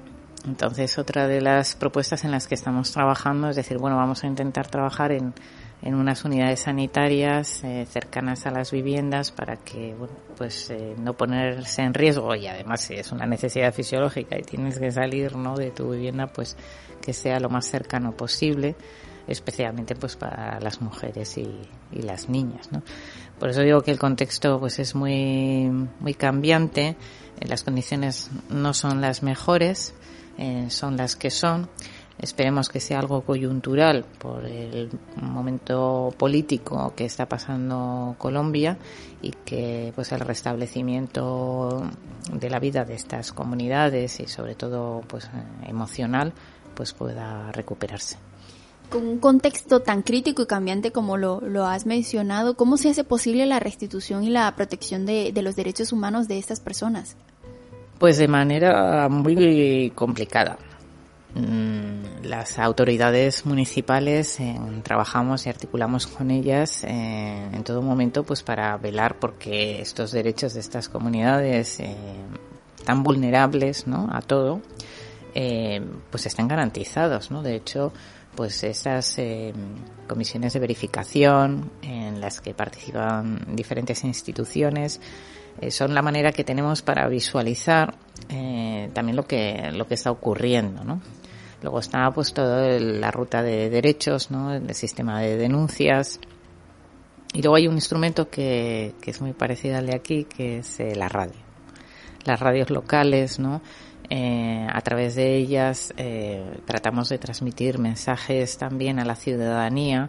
Entonces, otra de las propuestas en las que estamos trabajando es decir, bueno, vamos a intentar trabajar en unas unidades sanitarias cercanas a las viviendas para que, bueno, pues no ponerse en riesgo, y además si es una necesidad fisiológica y tienes que salir, ¿no?, de tu vivienda, pues que sea lo más cercano posible, especialmente pues para las mujeres y las niñas, ¿no? Por eso digo que el contexto pues es muy cambiante, las condiciones no son las mejores, son las que son. Esperemos que sea algo coyuntural por el momento político que está pasando Colombia y que pues el restablecimiento de la vida de estas comunidades y sobre todo pues emocional pues pueda recuperarse. Con un contexto tan crítico y cambiante como lo has mencionado, ¿cómo se hace posible la restitución y la protección de los derechos humanos de estas personas? Pues de manera muy complicada. Las autoridades municipales trabajamos y articulamos con ellas en todo momento pues para velar porque estos derechos de estas comunidades tan vulnerables, ¿no?, a todo, pues estén garantizados, ¿no? De hecho, pues estas comisiones de verificación en las que participan diferentes instituciones son la manera que tenemos para visualizar también lo que está ocurriendo, ¿no? Luego está pues toda la ruta de derechos, ¿no?, el sistema de denuncias, y luego hay un instrumento que es muy parecido al de aquí, que es la radio. Las radios locales, ¿no? A través de ellas tratamos de transmitir mensajes también a la ciudadanía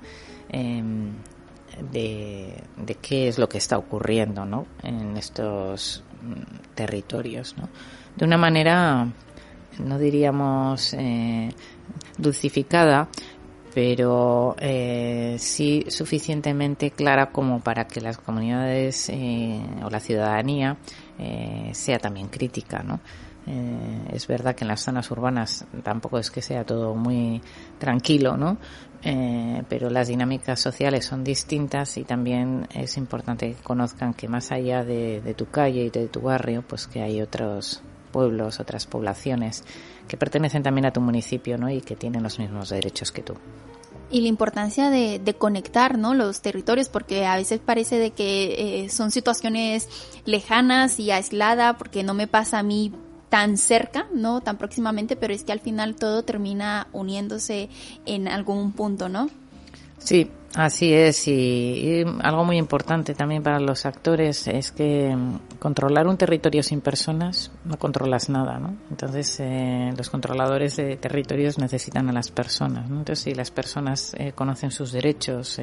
de qué es lo que está ocurriendo, ¿no?, en estos territorios, ¿no? De una manera, no diríamos dulcificada, pero sí suficientemente clara como para que las comunidades o la ciudadanía sea también crítica, ¿no? Es verdad que en las zonas urbanas tampoco es que sea todo muy tranquilo, ¿no? Pero las dinámicas sociales son distintas y también es importante que conozcan que más allá de tu calle y de tu barrio, pues que hay otros pueblos, otras poblaciones que pertenecen también a tu municipio, ¿no?, y que tienen los mismos derechos que tú. Y la importancia de conectar, ¿no?, los territorios, porque a veces parece de que son situaciones lejanas y aisladas, porque no me pasa a mí tan cerca, ¿no?, tan próximamente, pero es que al final todo termina uniéndose en algún punto, ¿no? Sí, así es, y algo muy importante también para los actores es que controlar un territorio sin personas no controlas nada, ¿no? Entonces los controladores de territorios necesitan a las personas, ¿no? Entonces si las personas conocen sus derechos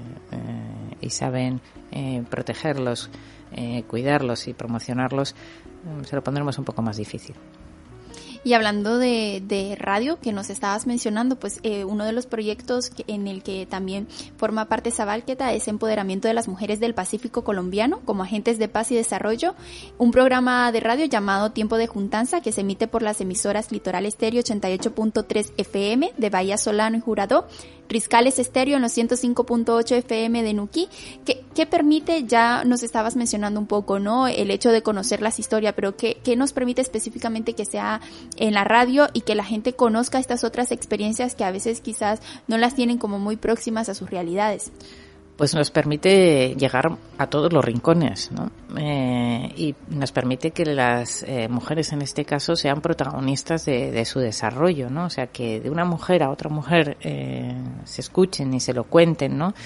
y saben protegerlos, cuidarlos y promocionarlos, se lo pondremos un poco más difícil. Y hablando de radio, que nos estabas mencionando, pues uno de los proyectos en el que también forma parte Zabalqueta es Empoderamiento de las Mujeres del Pacífico Colombiano como Agentes de Paz y Desarrollo, un programa de radio llamado Tiempo de Juntanza que se emite por las emisoras Litoral Estéreo 88.3 FM de Bahía Solano y Jurado, Riscales Estéreo en los 105.8 FM de Nuquí, que permite, ya nos estabas mencionando un poco, ¿no?, el hecho de conocer las historias, pero ¿qué nos permite específicamente que sea en la radio y que la gente conozca estas otras experiencias que a veces quizás no las tienen como muy próximas a sus realidades? Pues nos permite llegar a todos los rincones, ¿no? Y nos permite que las mujeres en este caso sean protagonistas de su desarrollo, ¿no? O sea, que de una mujer a otra mujer se escuchen y se lo cuenten, ¿no?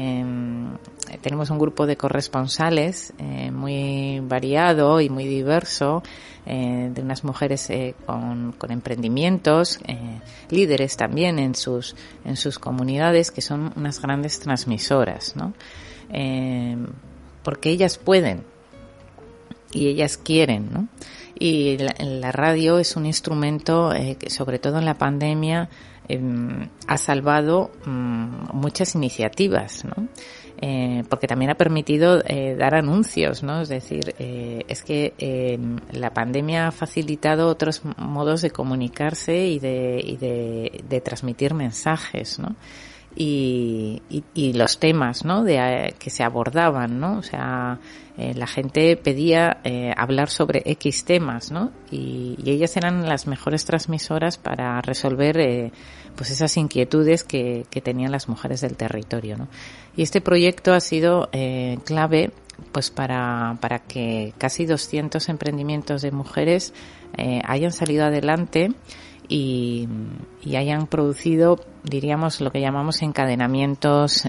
Tenemos un grupo de corresponsales muy variado y muy diverso, de unas mujeres con emprendimientos, líderes también en sus comunidades, que son unas grandes transmisoras, ¿no? Porque ellas pueden y ellas quieren, ¿no? Y la radio es un instrumento que, sobre todo en la pandemia, ha salvado muchas iniciativas, ¿no? Porque también ha permitido dar anuncios, ¿no? Es decir, es que la pandemia ha facilitado otros modos de comunicarse y de transmitir mensajes, ¿no? y los temas, ¿no? Que se abordaban, ¿no? O sea, la gente pedía hablar sobre X temas, ¿no? Y ellas eran las mejores transmisoras para resolver pues esas inquietudes que tenían las mujeres del territorio, ¿no? Y este proyecto ha sido clave pues para que casi 200 emprendimientos de mujeres hayan salido adelante y hayan producido, diríamos, lo que llamamos encadenamientos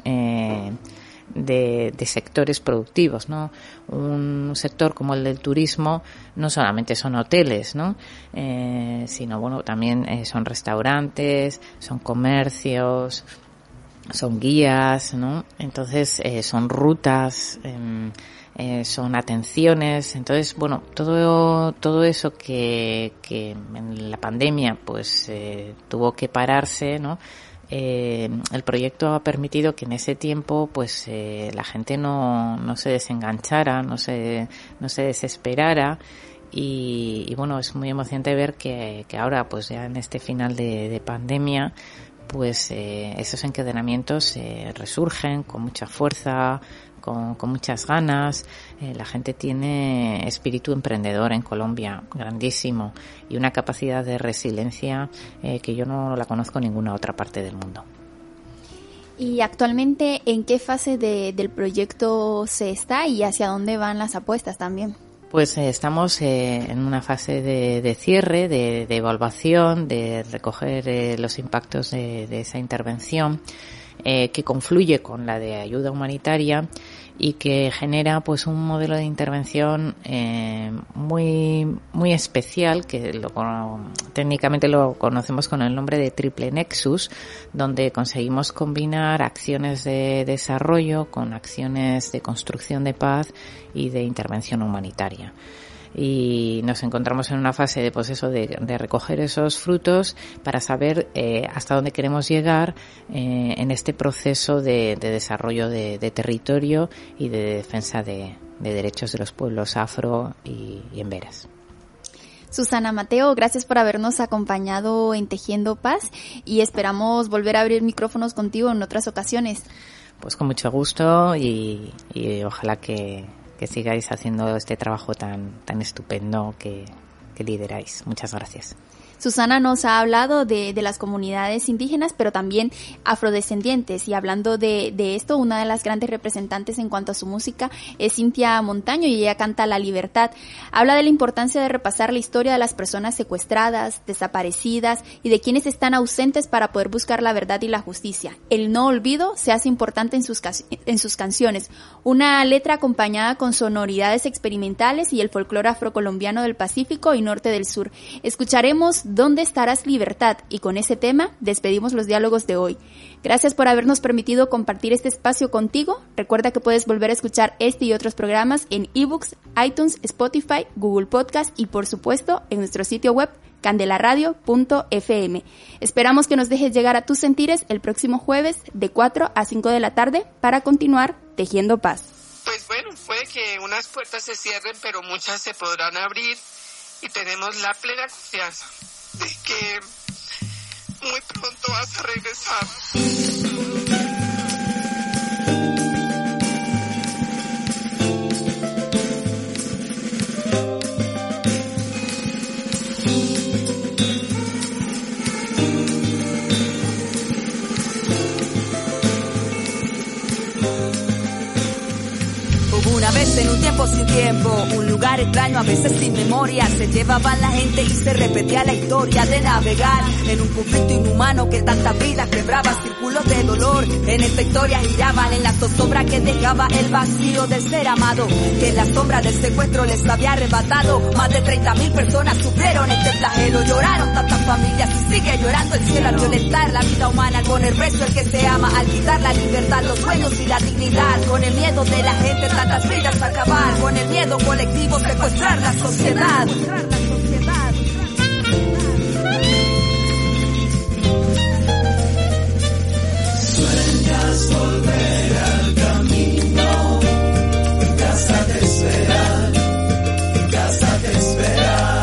de sectores productivos, ¿no? Un sector como el del turismo no solamente son hoteles, ¿no? Sino, bueno, también son restaurantes, son comercios, son guías, ¿no? Entonces, son rutas, son atenciones. Entonces, bueno, todo eso que en la pandemia pues tuvo que pararse, ¿no? El proyecto ha permitido que en ese tiempo pues la gente no se desenganchara, no se desesperara. Y bueno, es muy emocionante ver que ahora pues ya en este final de pandemia pues esos encadenamientos resurgen con mucha fuerza, con muchas ganas. La gente tiene espíritu emprendedor en Colombia grandísimo y una capacidad de resiliencia que yo no la conozco en ninguna otra parte del mundo. ¿Y actualmente en qué fase del proyecto se está y hacia dónde van las apuestas también? Pues estamos en una fase de cierre, de evaluación, de recoger los impactos de esa intervención que confluye con la de ayuda humanitaria y que genera pues un modelo de intervención muy especial que técnicamente lo conocemos con el nombre de Triple Nexus, donde conseguimos combinar acciones de desarrollo con acciones de construcción de paz y de intervención humanitaria. Y nos encontramos en una fase de pues eso de recoger esos frutos para saber hasta dónde queremos llegar en este proceso de desarrollo de territorio y de defensa de derechos de los pueblos afro y emberas. Susana Mateo, gracias por habernos acompañado en Tejiendo Paz y esperamos volver a abrir micrófonos contigo en otras ocasiones. Pues con mucho gusto y ojalá que sigáis haciendo este trabajo tan estupendo que lideráis. Muchas gracias. Susana nos ha hablado de las comunidades indígenas, pero también afrodescendientes. Y hablando de esto, una de las grandes representantes en cuanto a su música es Cintia Montaño y ella canta La Libertad. Habla de la importancia de repasar la historia de las personas secuestradas, desaparecidas y de quienes están ausentes para poder buscar la verdad y la justicia. El no olvido se hace importante en sus canciones. Una letra acompañada con sonoridades experimentales y el folclore afrocolombiano del Pacífico y norte del sur. Escucharemos ¿Dónde estarás, libertad? Y con ese tema despedimos los diálogos de hoy. Gracias por habernos permitido compartir este espacio contigo. Recuerda que puedes volver a escuchar este y otros programas en ebooks, iTunes, Spotify, Google Podcast y por supuesto en nuestro sitio web candelaradio.fm. Esperamos que nos dejes llegar a tus sentires el próximo jueves de 4 a 5 de la tarde para continuar tejiendo paz. Pues bueno, puede que unas puertas se cierren, pero muchas se podrán abrir y tenemos la plena confianza de que muy pronto vas a regresar. Una vez en un tiempo sin tiempo, un lugar extraño, a veces sin memoria, se llevaban la gente y se repetía la historia de navegar en un conflicto inhumano que tantas vidas quebraba, círculos de dolor. En esta historia giraban en la zozobra que dejaba el vacío de ser amado, que la sombra del secuestro les había arrebatado. Más de 30.000 personas sufrieron este flagelo, lloraron tantas familias y sigue llorando el cielo al violentar la vida humana, al poner precio el que se ama, al quitar la libertad, los sueños y la dignidad, con el miedo de la gente tantas vidas acabar, con el miedo colectivo secuestrar la sociedad. Sueñas volver al camino, casa te espera, casa te espera.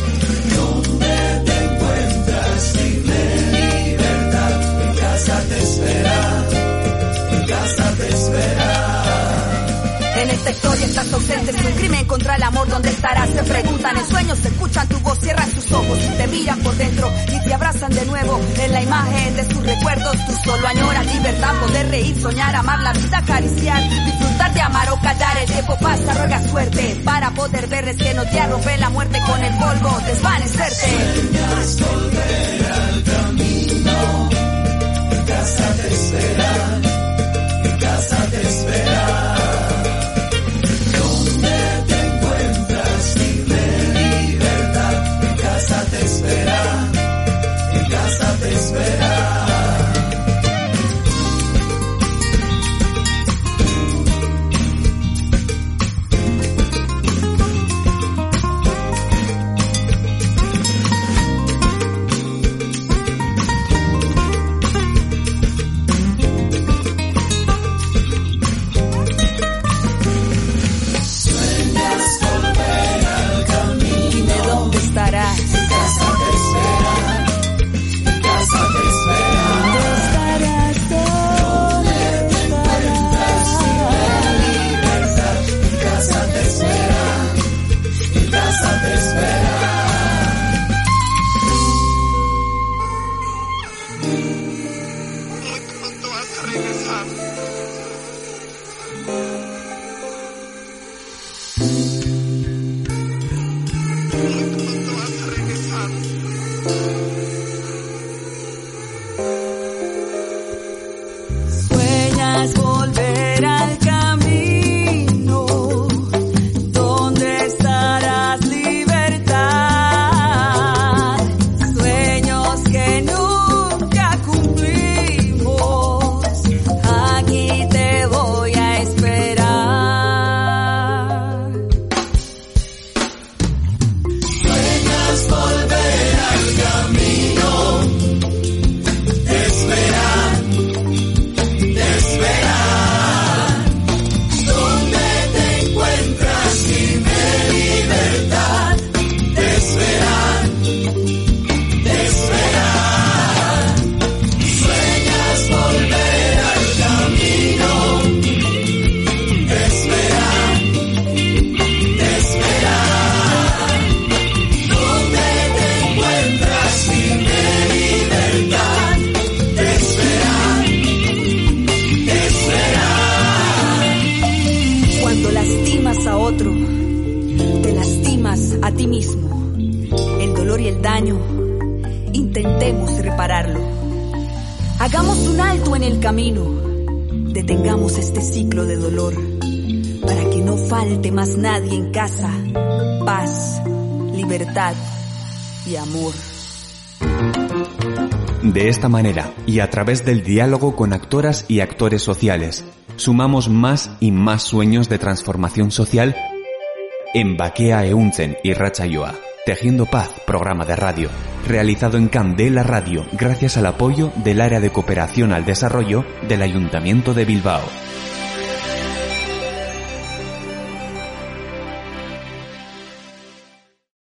Donde te encuentras libre, libertad, mi casa te espera. un crimen contra el amor, ¿dónde estarás? Se preguntan en sueños, se escuchan tu voz, cierran tus ojos y te miran por dentro y te abrazan de nuevo en la imagen de sus recuerdos. Tú solo añoras libertad, poder reír, soñar, amar la vida, acariciar, disfrutar de amar o callar. El tiempo pasa, ruega suerte para poder ver es que no te arrope la muerte con el polvo, desvanecerte. Sueñas volver al camino, mi casa te espera, mi casa te espera. Donde te encuentras libre libertad, mi casa te espera, mi casa te espera. Intentemos repararlo. Hagamos un alto en el camino. Detengamos este ciclo de dolor para que no falte más nadie en casa. Paz, libertad y amor. De esta manera, y a través del diálogo con actoras y actores sociales, sumamos más y más sueños de transformación social en Bakea Ehuntzen Irratsaioa. Tejiendo Paz, programa de radio, realizado en Candela Radio gracias al apoyo del Área de Cooperación al Desarrollo del Ayuntamiento de Bilbao.